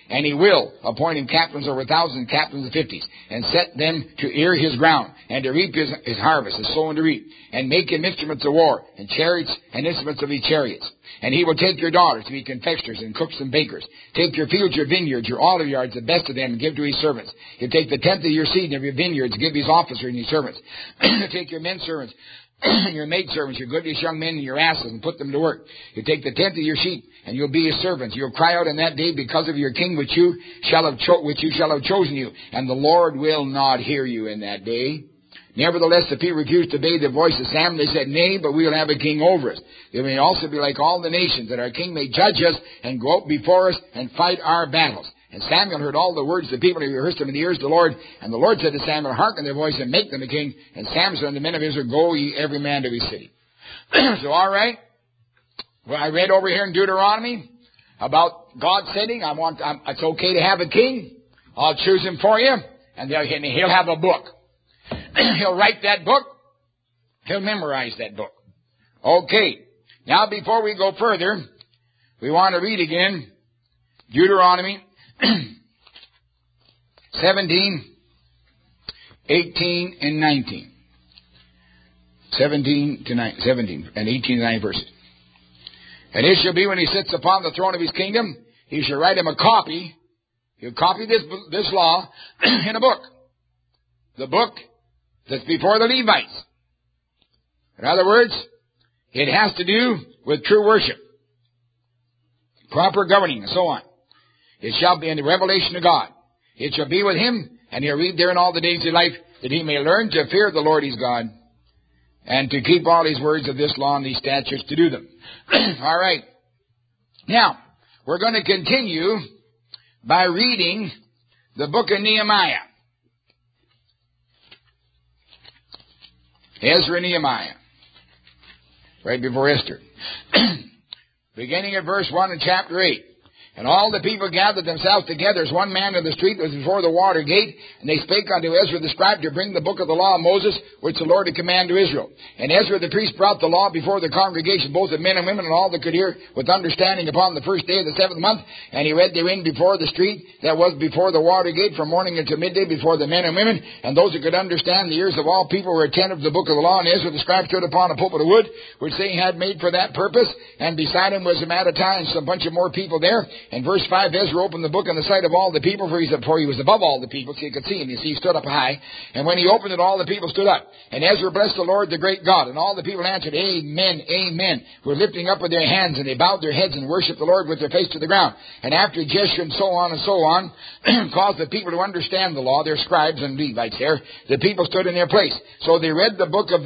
[SPEAKER 1] And he will appoint him captains over thousands and captains of fifties, and set them to ear his ground, and to reap his harvest, to sow and to reap, and make him instruments of war, and chariots, and instruments of his chariots. And he will take your daughters to be confectioners, and cooks, and bakers. Take your fields, your vineyards, your olive yards, the best of them, and give to his servants. He'll take the tenth of your seed of your vineyards, give his officers and his servants. Take your men servants, your maidservants, your goodliest young men, and your asses, and put them to work. You take the tenth of your sheep, and you'll be his servants. You'll cry out in that day because of your king, which you shall have chosen you, and the Lord will not hear you in that day. Nevertheless, the people refused to obey the voice of Samuel. They said, nay, but we will have a king over us. They may also be like all the nations, that our king may judge us and go out before us and fight our battles. And Samuel heard all the words of the people, and he rehearsed them in the ears of the Lord. And the Lord said to Samuel, hearken their voice and make them a king. And Samuel said unto the men of Israel, go ye every man to his city. So, all right. Well, I read over here in Deuteronomy about God saying, it's okay to have a king. I'll choose him for you. And he'll have a book. He'll write that book. He'll memorize that book. Okay. Now, before we go further, we want to read again Deuteronomy 17, 18, and 19. 17 and 18 and 9 verses. And it shall be when he sits upon the throne of his kingdom, he shall write him a copy. He'll copy this law in a book. The book that's before the Levites. In other words, it has to do with true worship, proper governing, and so on. It shall be in the revelation of God. It shall be with him, and he'll read there in all the days of his life, that he may learn to fear the Lord his God, and to keep all his words of this law and these statutes to do them. All right. Now, we're going to continue by reading the book of Nehemiah. Ezra and Nehemiah. Right before Esther. Beginning at verse 1 in chapter 8. And all the people gathered themselves together as one man in the street was before the water gate. And they spake unto Ezra the scribe to bring the book of the law of Moses, which the Lord had commanded to Israel. And Ezra the priest brought the law before the congregation, both of men and women, and all that could hear with understanding upon the first day of the 7th month. And he read therein before the street that was before the water gate from morning until midday before the men and women. And those that could understand, the ears of all people were attentive to the book of the law. And Ezra the scribe stood upon a pulpit of wood, which they had made for that purpose. And beside him was a Mattathiah and some bunch of more people there. And verse 5, Ezra opened the book in the sight of all the people, for he was above all the people, so you could see him. You see, he stood up high. And when he opened it, all the people stood up. And Ezra blessed the Lord, the great God. And all the people answered, Amen, Amen. Who were lifting up with their hands, and they bowed their heads and worshipped the Lord with their face to the ground. And after Jeshua and so on, caused the people to understand the law, their scribes and Levites there, the people stood in their place. So they read the book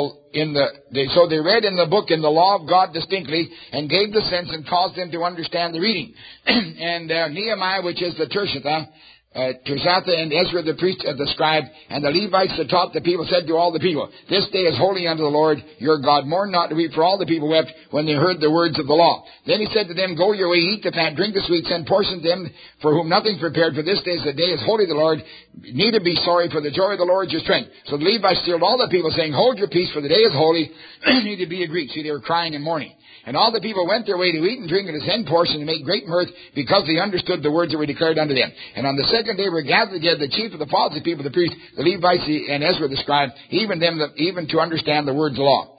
[SPEAKER 1] they read in the book in the law of God distinctly, and gave the sense and caused them to understand the reading. And Nehemiah, which is the Tirshatha, and Ezra the priest, the scribe, and the Levites that taught the people, said to all the people, this day is holy unto the Lord your God. Mourn not to weep, for all the people wept when they heard the words of the law. Then he said to them, go your way, eat the fat, drink the sweet, send portions to them for whom nothing's prepared, for this day is the day is holy to the Lord. Neither be sorry, for the joy of the Lord is your strength. So the Levites stilled all the people, saying, hold your peace, for the day is holy. Neither be grieved. See, they were crying and mourning. And all the people went their way to eat and drink and to send portions and make great mirth, because they understood the words that were declared unto them. And on the second day were gathered together the chief of the fathers of the people, the priests, the Levites, and Ezra the scribe, even to understand the words of the law.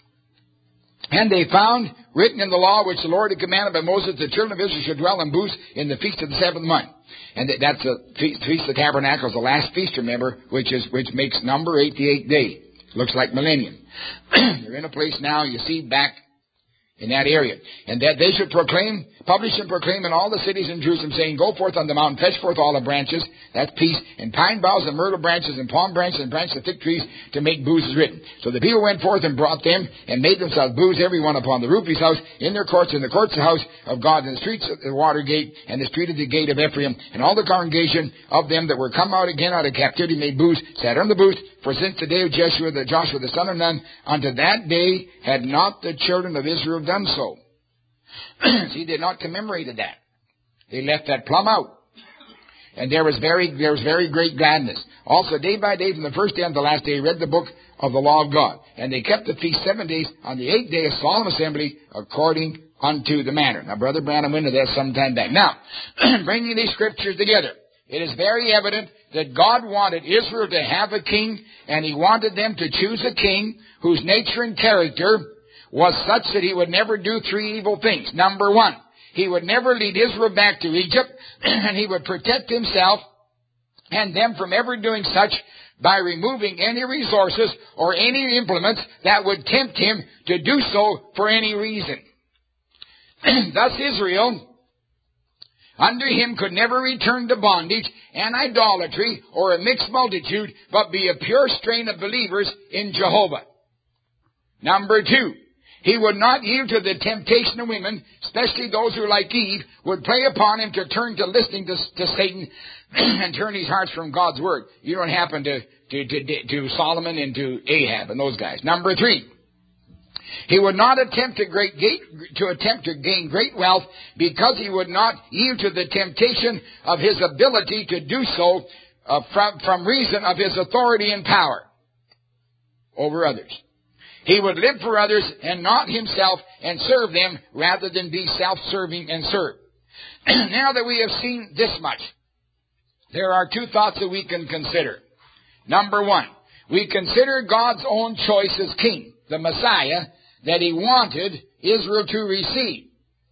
[SPEAKER 1] And they found written in the law which the Lord had commanded by Moses, the children of Israel should dwell in booths in the feast of the 7th month. And that's the Feast of Tabernacles, the last feast, remember, which makes number 8, the 8th day. Looks like millennium. They're in a place now, you see, back in that area. And that they should publish and proclaim in all the cities in Jerusalem, saying, go forth on the mountain, fetch forth olive branches, that's peace, and pine boughs and myrtle branches and palm branches and branches of fig trees to make booths as written. So the people went forth and brought them and made themselves booths, every one upon the roof of his house, in their courts, in the courts of the house of God, in the streets of the water gate, and the street of the gate of Ephraim. And all the congregation of them that were come out again out of captivity made booths, sat on the booths, for since the day of Joshua the son of Nun, unto that day had not the children of Israel done so. See, they had not commemorated that. They left that plumb out. And there was very great gladness. Also, day by day, from the first day until the last day, read the book of the law of God. And they kept the feast 7 days. On the 8th day, a solemn assembly, according unto the manner. Now, Brother Branham went into that sometime back. Now, bringing these scriptures together, it is very evident that God wanted Israel to have a king, and He wanted them to choose a king whose nature and character was such that he would never do three evil things. Number one, he would never lead Israel back to Egypt, and he would protect himself and them from ever doing such by removing any resources or any implements that would tempt him to do so for any reason. Thus Israel, under him, could never return to bondage and idolatry or a mixed multitude, but be a pure strain of believers in Jehovah. Number two, he would not yield to the temptation of women, especially those who, like Eve, would play upon him to turn to listening to Satan and turn his hearts from God's word. You don't happen to Solomon and to Ahab and those guys. Number three, he would not attempt to gain great wealth, because he would not yield to the temptation of his ability to do so from reason of his authority and power over others. He would live for others and not himself, and serve them rather than be self-serving and serve. Now that we have seen this much, there are two thoughts that we can consider. Number one, we consider God's own choice as king, the Messiah, that He wanted Israel to receive.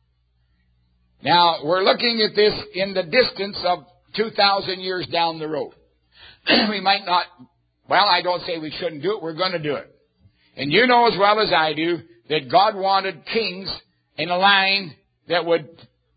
[SPEAKER 1] Now, we're looking at this in the distance of 2,000 years down the road. We might not, I don't say we shouldn't do it, we're going to do it. And you know as well as I do that God wanted kings in a line that would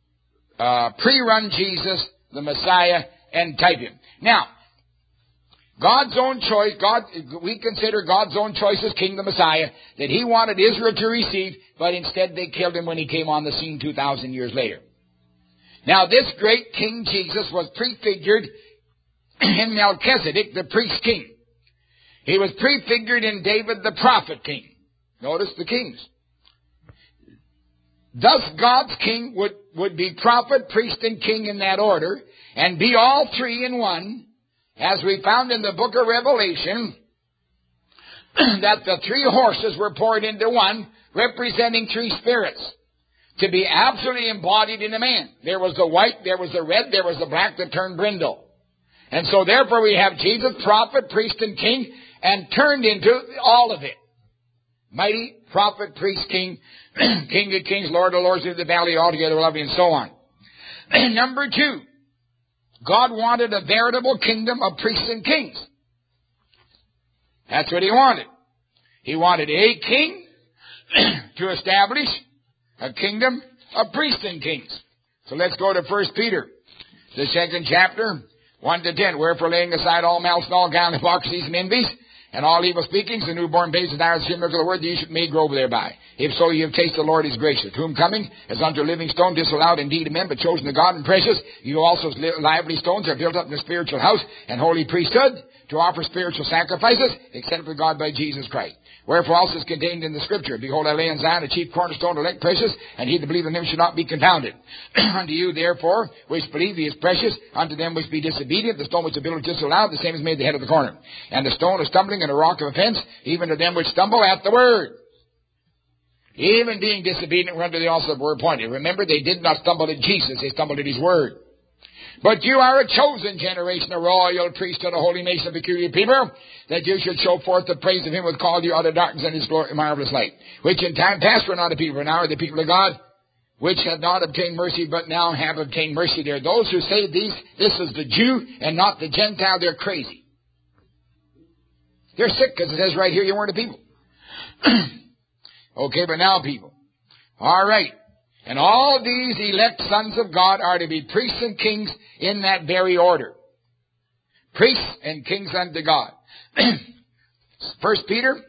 [SPEAKER 1] pre-run Jesus, the Messiah, and type him. Now, God's own choice, we consider God's own choice as king, the Messiah, that He wanted Israel to receive, but instead they killed him when he came on the scene 2,000 years later. Now, this great King Jesus was prefigured in Melchizedek, the priest king. He was prefigured in David, the prophet king. Notice the kings. Thus, God's king would be prophet, priest, and king in that order, and be all three in one, as we found in the book of Revelation, that the three horses were poured into one, representing three spirits, to be absolutely embodied in a man. There was the white, there was the red, there was the black that turned brindle. And so therefore we have Jesus, prophet, priest, and king, and turned into all of it. Mighty prophet, priest, king, King of kings, Lord of lords, in the valley, altogether lovely, and so on. Number two, God wanted a veritable kingdom of priests and kings. That's what He wanted. He wanted a king to establish a kingdom of priests and kings. So let's go to 1 Peter, the 2nd chapter, 1 to 10. Wherefore, laying aside all malice and all guile and hypocrisies and envies, and all evil speakings, the newborn babes desire the miracle of the word, that ye may grow thereby. If so, ye have tasted the Lord is gracious, to whom coming, as unto a living stone, disallowed indeed of men, but chosen of God and precious, you also as lively stones are built up in a spiritual house and holy priesthood, to offer spiritual sacrifices, accepted with God by Jesus Christ. Wherefore also is contained in the Scripture, behold, I lay in Zion a chief cornerstone, elect precious, and he that believeth in him shall not be confounded. Unto you, therefore, which believe he is precious, unto them which be disobedient, the stone which the builder disallowed, the same is made the head of the corner. And the stone of stumbling and a rock of offense, even to them which stumble at the word. Even being disobedient, whereunto they also were appointed. Remember, they did not stumble at Jesus, they stumbled at His word. But you are a chosen generation, a royal priesthood, a holy nation, a peculiar people, that you should show forth the praise of Him who hath called you out of darkness and His glory, marvelous light, which in time past were not a people, but now are the people of God, which have not obtained mercy, but now have obtained mercy. There are those who say this is the Jew and not the Gentile. They're crazy. They're sick, because it says right here you weren't a people. Okay, but now people. All right. And all these elect sons of God are to be priests and kings in that very order. Priests and kings unto God. 1 Peter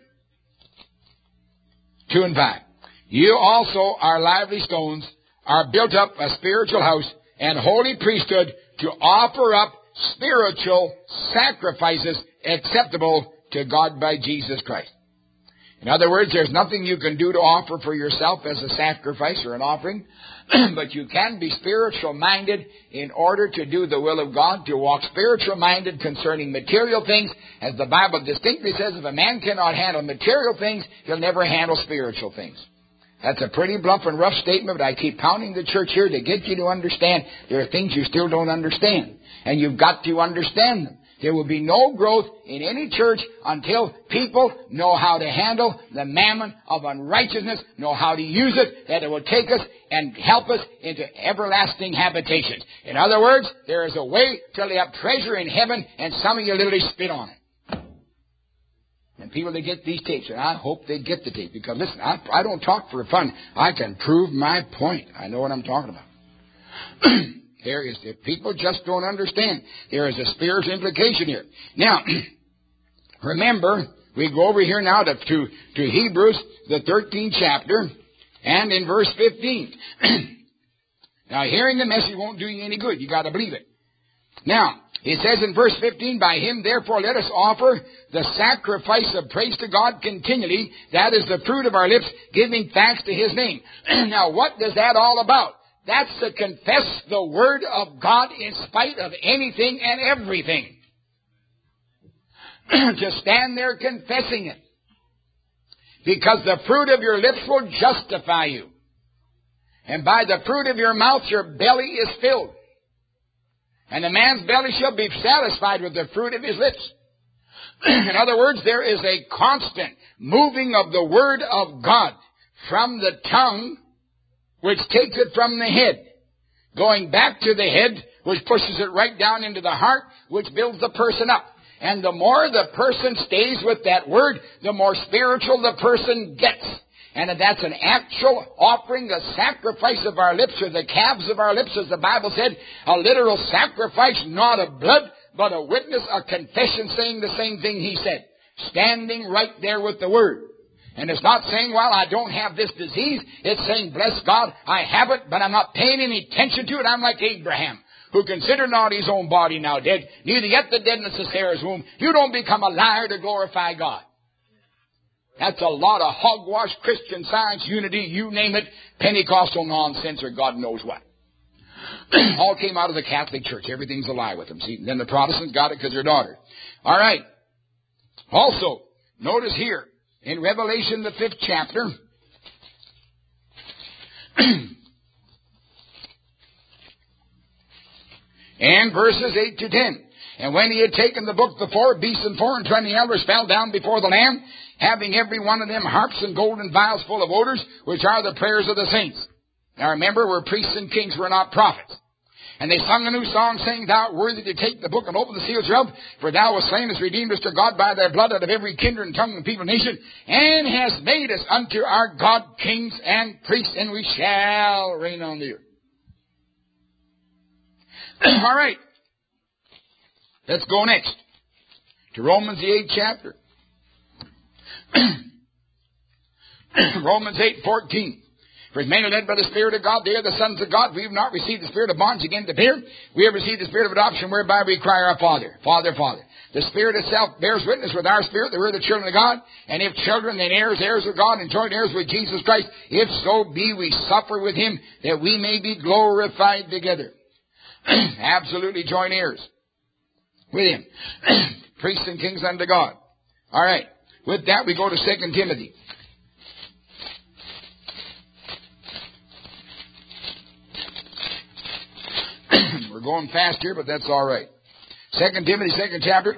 [SPEAKER 1] 2 and 5. You also are lively stones, are built up a spiritual house and holy priesthood, to offer up spiritual sacrifices acceptable to God by Jesus Christ. In other words, there's nothing you can do to offer for yourself as a sacrifice or an offering, but you can be spiritual-minded in order to do the will of God, to walk spiritual-minded concerning material things. As the Bible distinctly says, if a man cannot handle material things, he'll never handle spiritual things. That's a pretty blunt and rough statement, but I keep pounding the church here to get you to understand there are things you still don't understand. And you've got to understand them. There will be no growth in any church until people know how to handle the mammon of unrighteousness, know how to use it, that it will take us and help us into everlasting habitations. In other words, there is a way to lay up treasure in heaven, and some of you literally spit on it. And people that get these tapes, and I hope they get the tape, because listen, I don't talk for fun. I can prove my point. I know what I'm talking about. If people just don't understand, there is a spiritual implication here. Now, remember, we go over here now to Hebrews, the 13th chapter, and in verse 15. Now, hearing the message won't do you any good. You got to believe it. Now, it says in verse 15, by him therefore let us offer the sacrifice of praise to God continually. That is the fruit of our lips, giving thanks to his name. Now, what does that all about? That's to confess the Word of God in spite of anything and everything. To stand there confessing it. Because the fruit of your lips will justify you. And by the fruit of your mouth your belly is filled. And a man's belly shall be satisfied with the fruit of his lips. In other words, there is a constant moving of the Word of God from the tongue, which takes it from the head, going back to the head, which pushes it right down into the heart, which builds the person up. And the more the person stays with that Word, the more spiritual the person gets. And if that's an actual offering, the sacrifice of our lips, or the calves of our lips, as the Bible said, a literal sacrifice, not of blood, but a witness, a confession saying the same thing he said. Standing right there with the Word. And it's not saying, well, I don't have this disease. It's saying, bless God, I have it, but I'm not paying any attention to it. I'm like Abraham, who considered not his own body now dead, neither yet the deadness of Sarah's womb. You don't become a liar to glorify God. That's a lot of hogwash, Christian Science, unity, you name it, Pentecostal nonsense, or God knows what. All came out of the Catholic Church. Everything's a lie with them. See, then the Protestants got it because they're daughters. All right. Also, notice here, in Revelation, the 5th chapter, and verses 8 to 10. And when he had taken the book, the 4 beasts and 24 elders fell down before the Lamb, having every one of them harps and golden vials full of odors, which are the prayers of the saints. Now remember, we're priests and kings, we're not prophets. And they sung a new song, saying, Thou art worthy to take the book and open the seals thereof, for thou wast slain as redeemed us to God by thy blood out of every kindred and tongue and people and nation, and hast made us unto our God kings and priests, and we shall reign on the earth. All right. Let's go next to Romans the 8th chapter. Romans 8:14. For as many are led by the Spirit of God, they are the sons of God. We have not received the spirit of bondage again to fear. We have received the spirit of adoption, whereby we cry, Our Father, Father, Father. The Spirit itself bears witness with our spirit that we're the children of God. And if children, then heirs, heirs of God, and joint heirs with Jesus Christ. If so be we suffer with him, that we may be glorified together. Absolutely joint heirs with him. Priests and kings unto God. All right. With that, we go to 2 Timothy. We're going fast here, but that's all right. 2 Timothy, 2nd chapter,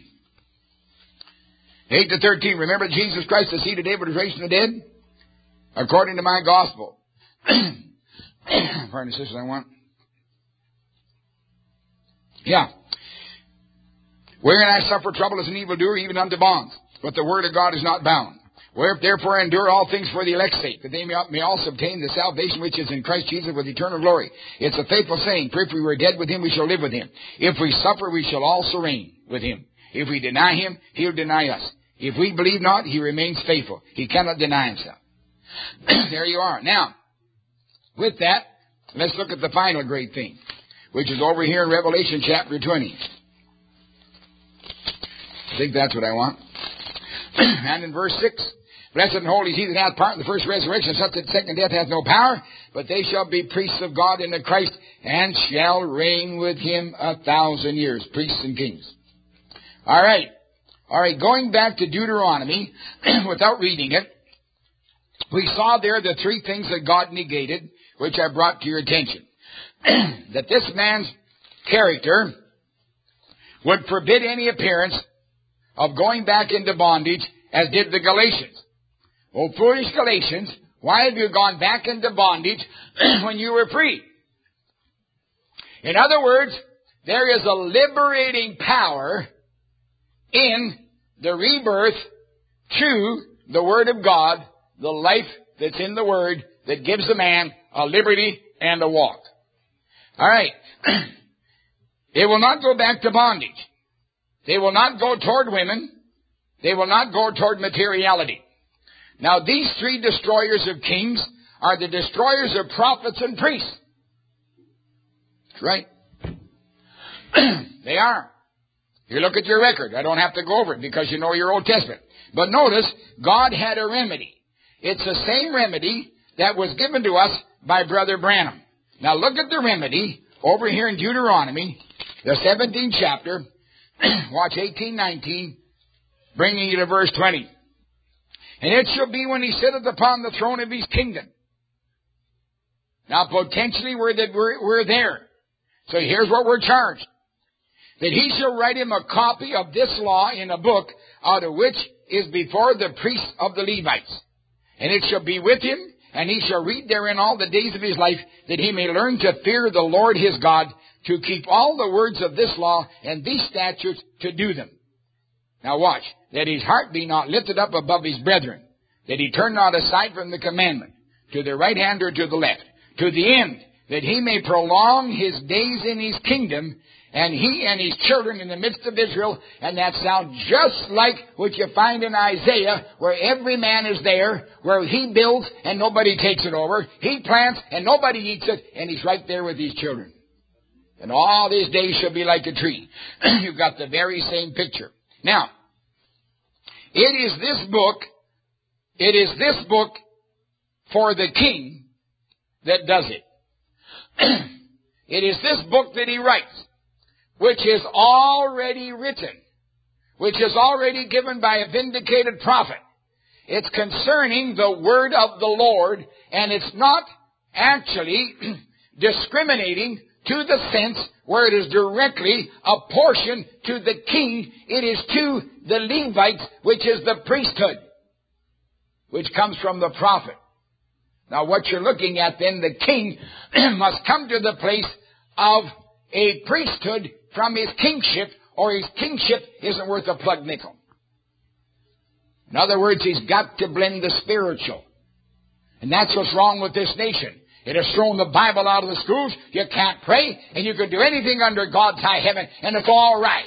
[SPEAKER 1] 8 to 13. Remember Jesus Christ, the seed of David, was raised from the dead, according to my gospel. Pardon me, sisters, I want. Yeah. Wherein I suffer trouble as an evildoer, even unto bonds. But the word of God is not bound. Wherefore therefore endure all things for the elect's sake, that they may also obtain the salvation which is in Christ Jesus with eternal glory. It's a faithful saying, for if we were dead with him, we shall live with him. If we suffer, we shall also reign with him. If we deny him, he'll deny us. If we believe not, he remains faithful. He cannot deny himself. There you are. Now, with that, let's look at the final great thing, which is over here in Revelation chapter 20. I think that's what I want. And in verse 6, Blessed and holy is he that hath part in the first resurrection, such that second death hath no power, but they shall be priests of God in the Christ, and shall reign with him 1,000 years. Priests and kings. All right. Going back to Deuteronomy, without reading it, We saw there the three things that God negated, which I brought to your attention. That this man's character would forbid any appearance of going back into bondage, as did the Galatians. Oh, foolish Galatians, why have you gone back into bondage when you were free? In other words, there is a liberating power in the rebirth through the Word of God, the life that's in the Word that gives a man a liberty and a walk. All right. They will not go back to bondage. They will not go toward women. They will not go toward materiality. Now, these three destroyers of kings are the destroyers of prophets and priests. That's right. They are. You look at your record. I don't have to go over it because you know your Old Testament. But notice, God had a remedy. It's the same remedy that was given to us by Brother Branham. Now look at the remedy over here in Deuteronomy, the 17th chapter. Watch 18:19, bringing you to verse 20. And it shall be when he sitteth upon the throne of his kingdom. Now potentially we're there. So here's what we're charged. That he shall write him a copy of this law in a book, out of which is before the priests of the Levites. And it shall be with him, and he shall read therein all the days of his life, that he may learn to fear the Lord his God, to keep all the words of this law and these statutes, to do them. Now watch. That his heart be not lifted up above his brethren, that he turn not aside from the commandment, to the right hand or to the left, to the end that he may prolong his days in his kingdom, and he and his children in the midst of Israel. And that sounds just like what you find in Isaiah, where every man is there, where he builds and nobody takes it over. He plants and nobody eats it, and he's right there with his children. And all his days shall be like a tree. You've got the very same picture. Now, it is this book for the king that does it. It is this book that he writes, which is already written, which is already given by a vindicated prophet. It's concerning the word of the Lord, and it's not actually discriminating to the sense where it is directly apportioned to the king. It is to the Levites, which is the priesthood, which comes from the prophet. Now what you're looking at then, the king must come to the place of a priesthood from his kingship, or his kingship isn't worth a plug nickel. In other words, he's got to blend the spiritual. And that's what's wrong with this nation. It has thrown the Bible out of the schools. You can't pray, and you can do anything under God's high heaven, and it's all right.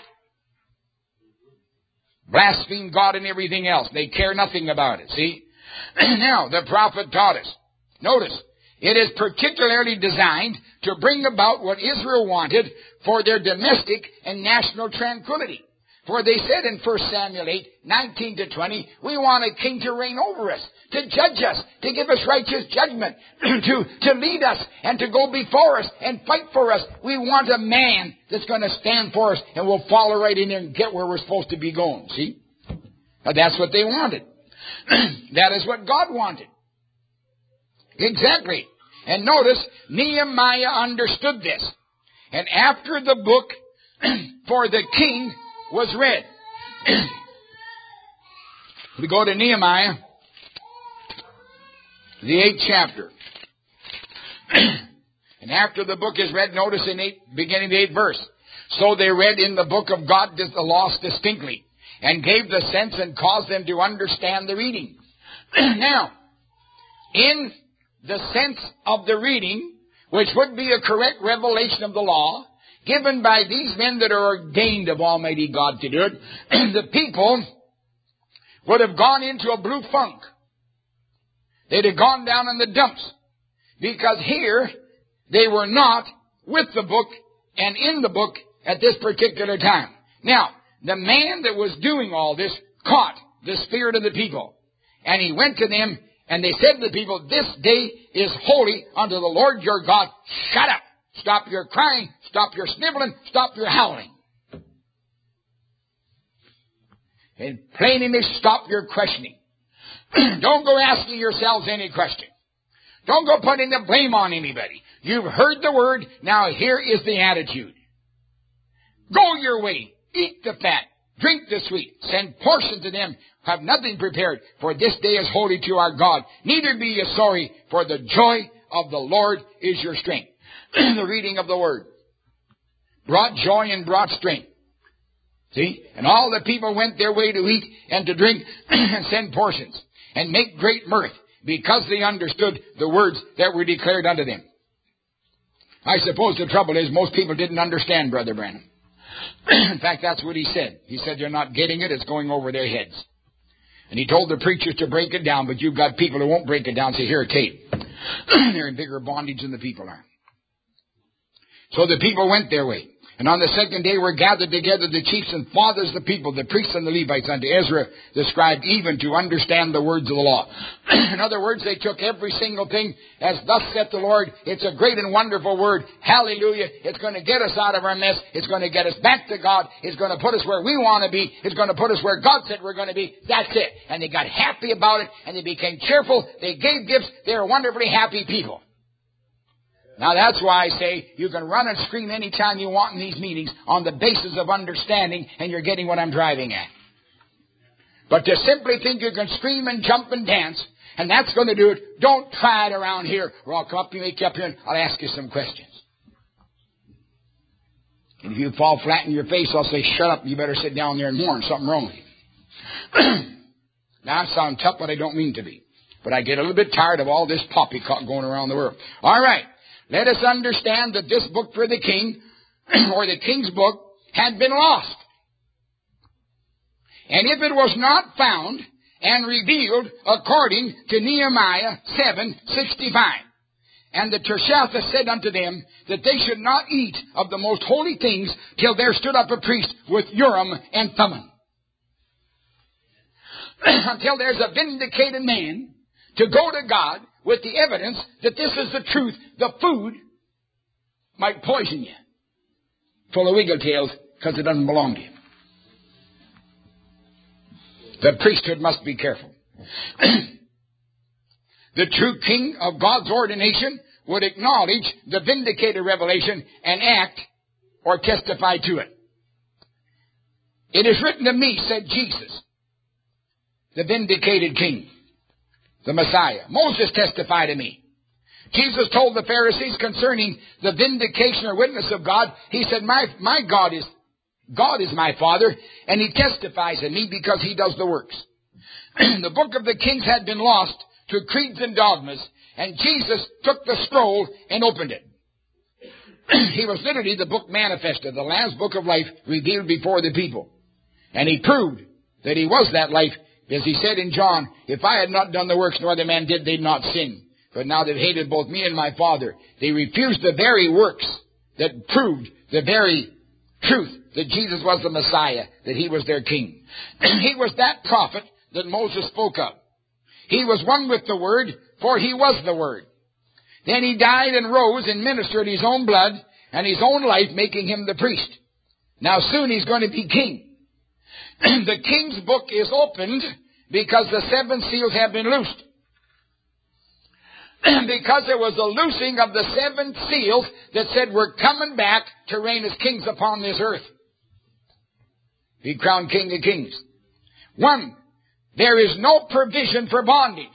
[SPEAKER 1] Blaspheme God and everything else. They care nothing about it, see? Now, the prophet taught us. Notice, it is particularly designed to bring about what Israel wanted for their domestic and national tranquility. For they said in 1 Samuel 8:19-20, we want a king to reign over us, to judge us, to give us righteous judgment, to lead us and to go before us and fight for us. We want a man that's going to stand for us, and we'll follow right in there and get where we're supposed to be going. See? Now, that's what they wanted. That is what God wanted. Exactly. And notice, Nehemiah understood this. And after the book for the king was read, we go to Nehemiah, the 8th chapter. And after the book is read, notice in beginning the 8th verse. So they read in the book of God the laws distinctly, and gave the sense and caused them to understand the reading. Now, in the sense of the reading, which would be a correct revelation of the law, given by these men that are ordained of Almighty God to do it, the people would have gone into a blue funk. They'd have gone down in the dumps, because here they were not with the book and in the book at this particular time. Now, the man that was doing all this caught the spirit of the people, and he went to them, and they said to the people, this day is holy unto the Lord your God. Shut up. Stop your crying. Stop your sniveling. Stop your howling. In plain English, stop your questioning. Don't go asking yourselves any question. Don't go putting the blame on anybody. You've heard the word. Now here is the attitude. Go your way. Eat the fat. Drink the sweet. Send portions to them. Have nothing prepared, for this day is holy to our God. Neither be ye sorry, for the joy of the Lord is your strength. The reading of the word brought joy and brought strength. See? And all the people went their way to eat and to drink and send portions and make great mirth, because they understood the words that were declared unto them. I suppose the trouble is most people didn't understand Brother Branham. In fact, that's what he said. He said they're not getting it. It's going over their heads. And he told the preachers to break it down, but you've got people who won't break it down. Say, here, Kate. They're in bigger bondage than the people are. So the people went their way. And on the second day were gathered together the chiefs and fathers of the people, the priests and the Levites, unto Ezra the scribe, even to understand the words of the law. In other words, they took every single thing as thus saith the Lord. It's a great and wonderful word. Hallelujah. It's going to get us out of our mess. It's going to get us back to God. It's going to put us where we want to be. It's going to put us where God said we're going to be. That's it. And they got happy about it, and they became cheerful. They gave gifts. They were wonderfully happy people. Now that's why I say you can run and scream anytime you want in these meetings on the basis of understanding, and you're getting what I'm driving at. But to simply think you can scream and jump and dance, and that's going to do it, don't try it around here, or I'll come up to you, make you up here, and I'll ask you some questions. And if you fall flat in your face, I'll say, shut up, you better sit down there and mourn, something wrong with you. Now I sound tough, but I don't mean to be. But I get a little bit tired of all this poppycock going around the world. All right. Let us understand that this book for the king, or the king's book, had been lost. And if it was not found and revealed according to Nehemiah 7:65, and the Tirshatha said unto them that they should not eat of the most holy things till there stood up a priest with Urim and Thummim. Until there's a vindicated man to go to God with the evidence that this is the truth, the food might poison you, full of wiggle tails, because it doesn't belong to you. The priesthood must be careful. The true king of God's ordination would acknowledge the vindicated revelation and act or testify to it. It is written of me, said Jesus, the vindicated king, the Messiah. Moses testified to me. Jesus told the Pharisees concerning the vindication or witness of God, he said, my God is my Father, and he testifies in me because he does the works. The book of the Kings had been lost to creeds and dogmas, and Jesus took the scroll and opened it. He was literally the book manifested, the Lamb's book of life revealed before the people. And he proved that he was that life. As he said in John, if I had not done the works no other man did, they'd not sin. But now they've hated both me and my Father. They refused the very works that proved the very truth that Jesus was the Messiah, that he was their king. He was that prophet that Moses spoke of. He was one with the Word, for he was the Word. Then he died and rose and ministered his own blood and his own life, making him the priest. Now soon he's going to be king. The king's book is opened because the seven seals have been loosed. Because there was a loosing of the seven seals that said we're coming back to reign as kings upon this earth. Be crowned King of Kings. 1, there is no provision for bondage.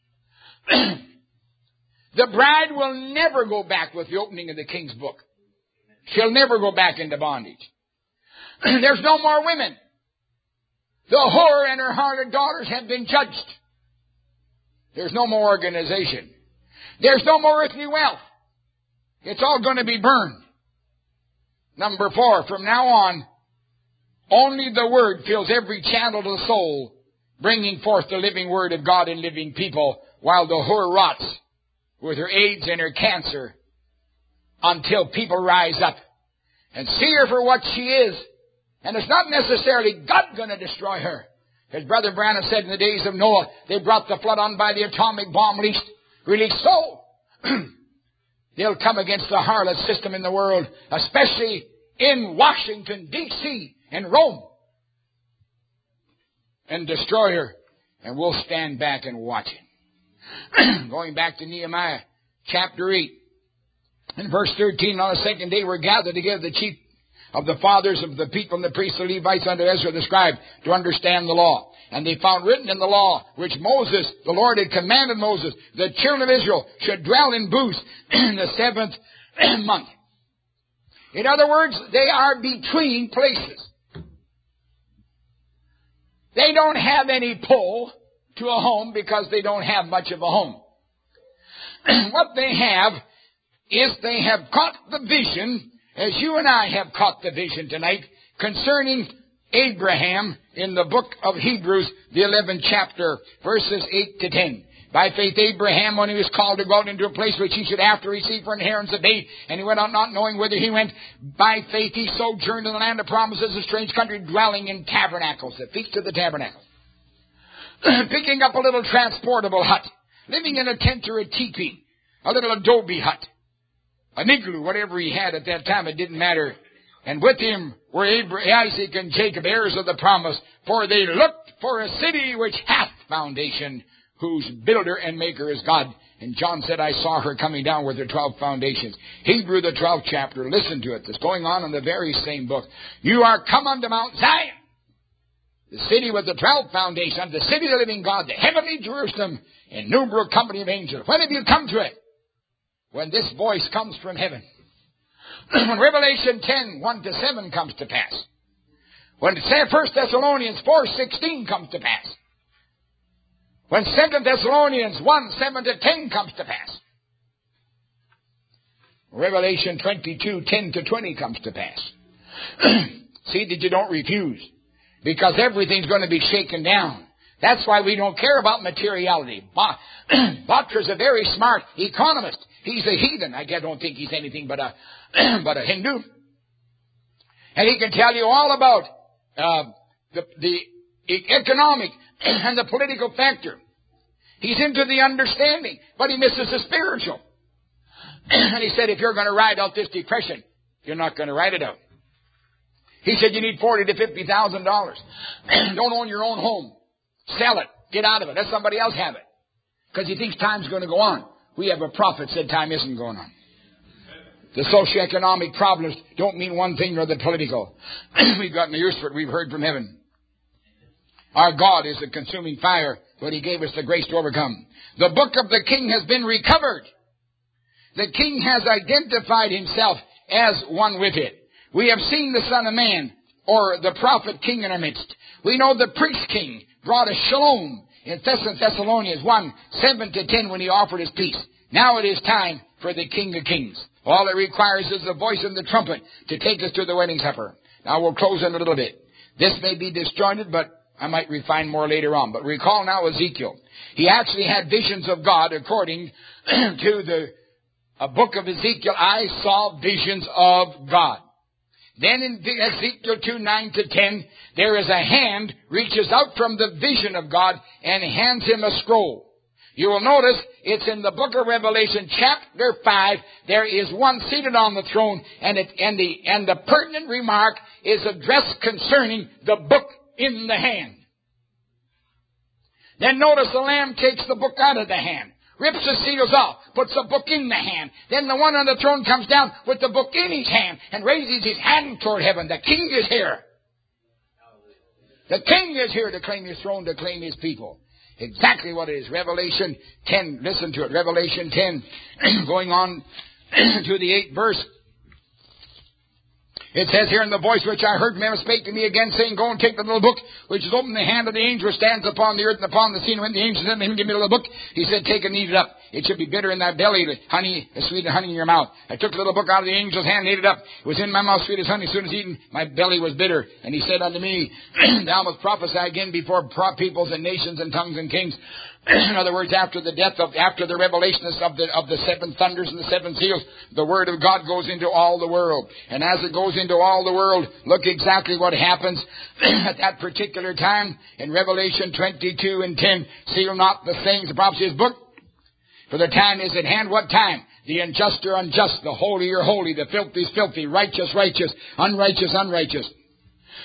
[SPEAKER 1] The bride will never go back with the opening of the king's book. She'll never go back into bondage. There's no more women. The whore and her harlot daughters have been judged. There's no more organization. There's no more earthly wealth. It's all going to be burned. Number 4, from now on, only the Word fills every channel to the soul, bringing forth the living Word of God in living people, while the whore rots with her AIDS and her cancer until people rise up and see her for what she is. And it's not necessarily God going to destroy her. As Brother Branham said in the days of Noah, they brought the flood on by the atomic bomb released. So they'll come against the harlot system in the world, especially in Washington, D.C., and Rome, and destroy her and we'll stand back and watch it. Going back to Nehemiah chapter 8, in verse 13, on the second day were gathered together the chief of the fathers of the people and the priests and Levites unto Ezra the scribe to understand the law. And they found written in the law, which Moses, the Lord had commanded Moses, the children of Israel should dwell in booths in the 7th month. In other words, they are between places. They don't have any pull to a home because they don't have much of a home. What they have is they have caught the vision, as you and I have caught the vision tonight, concerning Abraham in the book of Hebrews, the 11th chapter, verses 8 to 10. By faith Abraham, when he was called to go out into a place which he should after receive for inheritance of day, and he went out not knowing whither he went, by faith he sojourned in the land of promises, a strange country, dwelling in tabernacles, the feast of the tabernacle. Picking up a little transportable hut, living in a tent or a teepee, a little adobe hut, an igloo, whatever he had at that time, it didn't matter. And with him were Isaac and Jacob, heirs of the promise, for they looked for a city which hath foundation, whose builder and maker is God. And John said, I saw her coming down with her 12 foundations. Hebrew, the 12th chapter, listen to it. It's going on in the very same book. You are come unto Mount Zion, the city with the 12 foundations, the city of the living God, the heavenly Jerusalem, innumerable company of angels. When have you come to it? When this voice comes from heaven. When Revelation 10, 1 to 7 comes to pass. When 1 Thessalonians 4:16 comes to pass. When 2 Thessalonians 1, 7 to 10 comes to pass. Revelation 22, 10 to 20 comes to pass. See that you don't refuse. Because everything's going to be shaken down. That's why we don't care about materiality. Butler's a very smart economist. He's a heathen. I don't think he's anything but a Hindu. And he can tell you all about the economic and the political factor. He's into the understanding, but he misses the spiritual. And he said, if you're going to ride out this depression, you're not going to ride it out. He said, you need $40,000 to $50,000. Don't own your own home. Sell it. Get out of it. Let somebody else have it. Because he thinks time's going to go on. We have a prophet said time isn't going on. The socioeconomic problems don't mean one thing or the political. We've gotten the ears for it. We've heard from heaven. Our God is a consuming fire, but he gave us the grace to overcome. The book of the king has been recovered. The king has identified himself as one with it. We have seen the Son of Man, or the prophet king in our midst. We know the priest king brought a shalom in Thessalonians 1, 7 to 10 when he offered his peace. Now it is time for the King of Kings. All it requires is the voice of the trumpet to take us to the wedding supper. Now we'll close in a little bit. This may be disjointed, but I might refine more later on. But recall now Ezekiel. He actually had visions of God according to the book of Ezekiel. I saw visions of God. Then in Ezekiel 2, 9 to 10, there is a hand reaches out from the vision of God and hands him a scroll. You will notice it's in the book of Revelation chapter 5. There is one seated on the throne, and the pertinent remark is addressed concerning the book in the hand. Then notice the Lamb takes the book out of the hand, rips the seals off, puts the book in the hand. Then the one on the throne comes down with the book in his hand and raises his hand toward heaven. The King is here. The King is here to claim his throne, to claim his people. Exactly what it is. Revelation 10, listen to it. Revelation 10, going on to the 8th verse. It says here, in the voice which I heard from heaven spake to me again, saying, go and take the little book, which is open in the hand of the angel which stands upon the earth and upon the sea. And when the angel said to him, give me the little book, he said, take and eat it up. It should be bitter in thy belly, honey, as sweet as honey in your mouth. I took the little book out of the angel's hand and ate it up. It was in my mouth sweet as honey. As soon as eaten, my belly was bitter. And he said unto me, thou must prophesy again before peoples and nations and tongues and kings. In other words, after the revelation of the seven thunders and the seven seals, the word of God goes into all the world. And as it goes into all the world, look exactly what happens at that particular time in Revelation 22 and 10. Seal not the sayings of the prophecy of this book, for the time is at hand. What time? The unjust are unjust, the holy are holy, the filthy is filthy, righteous, righteous, unrighteous, unrighteous.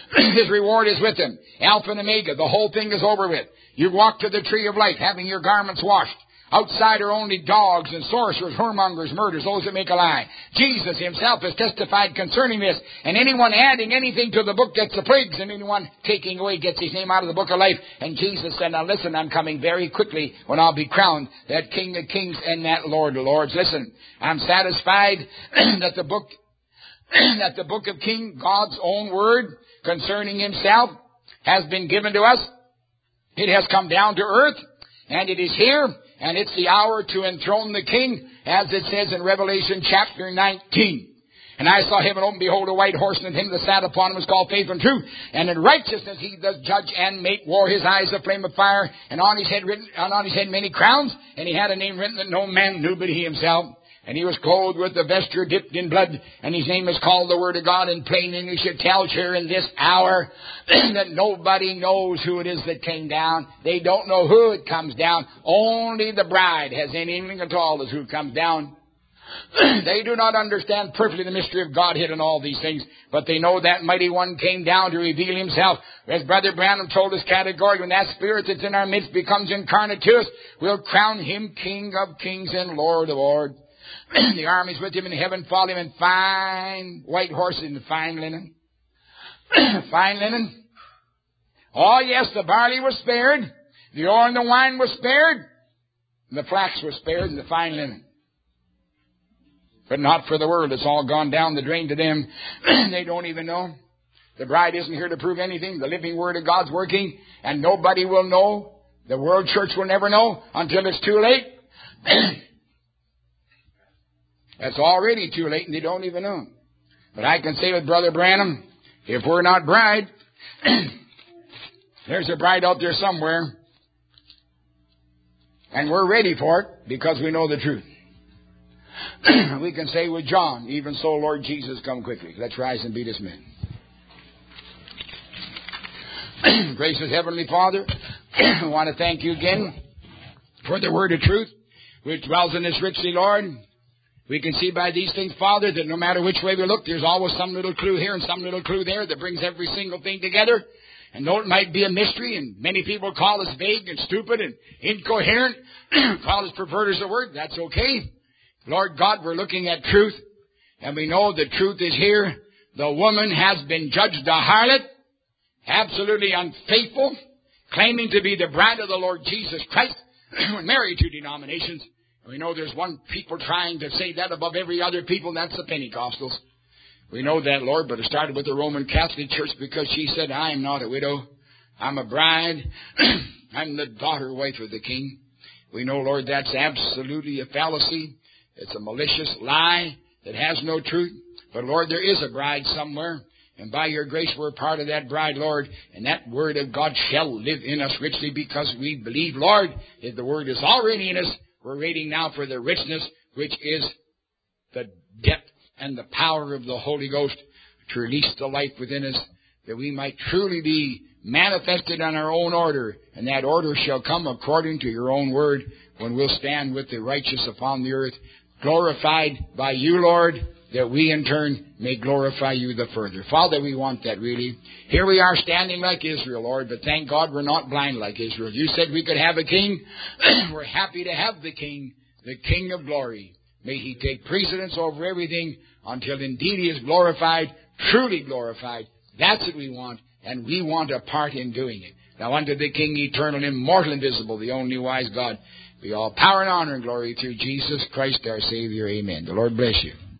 [SPEAKER 1] His reward is with him. Alpha and Omega, the whole thing is over with. You walk to the tree of life, having your garments washed. Outside are only dogs and sorcerers, whoremongers, murderers, those that make a lie. Jesus himself has testified concerning this. And anyone adding anything to the book gets the plagues, and anyone taking away gets his name out of the book of life. And Jesus said, now listen, I'm coming very quickly when I'll be crowned, that King of kings and that Lord of lords. Listen, I'm satisfied that the book of King, God's own word concerning himself, has been given to us. It has come down to earth, and it is here. And it's the hour to enthrone the King, as it says in Revelation chapter 19. And I saw heaven open, behold, a white horse, and him that sat upon him was called Faith and Truth. And in righteousness he does judge and make war. His eyes a flame of fire, and on his head many crowns. And he had a name written that no man knew but he himself. And he was clothed with a vesture dipped in blood, and his name is called the Word of God. In plain English it tells here in this hour that nobody knows who it is that came down. They don't know who it comes down. Only the bride has any inkling at all as who comes down. They do not understand perfectly the mystery of Godhead and all these things, but they know that mighty one came down to reveal himself. As Brother Branham told us categorically, when that Spirit that's in our midst becomes incarnate to us, we'll crown him King of kings and Lord of lords. The armies with him in heaven follow him in fine white horses and fine linen. Fine linen. Oh yes, the barley was spared. The oil and the wine was spared. And the flax was spared and the fine linen. But not for the world. It's all gone down the drain to them. They don't even know. The bride isn't here to prove anything. The living Word of God's working. And nobody will know. The world church will never know until it's too late. That's already too late, and they don't even know. But I can say with Brother Branham, if we're not bride, there's a bride out there somewhere, and we're ready for it because we know the truth. We can say with John, even so, Lord Jesus, come quickly. Let's rise and be dismissed. Gracious Heavenly Father, I want to thank you again for the word of truth, which dwells in us richly, Lord. We can see by these things, Father, that no matter which way we look, there's always some little clue here and some little clue there that brings every single thing together. And though it might be a mystery, and many people call us vague and stupid and incoherent, call us perverters of word, that's okay. Lord God, we're looking at truth, and we know the truth is here. The woman has been judged a harlot, absolutely unfaithful, claiming to be the bride of the Lord Jesus Christ, married to denominations. We know there's one people trying to say that above every other people, and that's the Pentecostals. We know that, Lord, but it started with the Roman Catholic Church because she said, I am not a widow. I'm a bride. I'm the daughter wife of the King. We know, Lord, that's absolutely a fallacy. It's a malicious lie that has no truth. But, Lord, there is a bride somewhere. And by your grace, we're part of that bride, Lord. And that word of God shall live in us richly because we believe, Lord, that the word is already in us. We're waiting now for the richness, which is the depth and the power of the Holy Ghost to release the life within us, that we might truly be manifested on our own order. And that order shall come according to your own word when we'll stand with the righteous upon the earth, glorified by you, Lord, that we in turn may glorify you the further. Father, we want that really. Here we are standing like Israel, Lord, but thank God we're not blind like Israel. You said we could have a king. We're happy to have the King of glory. May he take precedence over everything until indeed he is glorified, truly glorified. That's what we want, and we want a part in doing it. Now unto the King, eternal, immortal, invisible, the only wise God, be all power and honor and glory through Jesus Christ our Savior. Amen. The Lord bless you.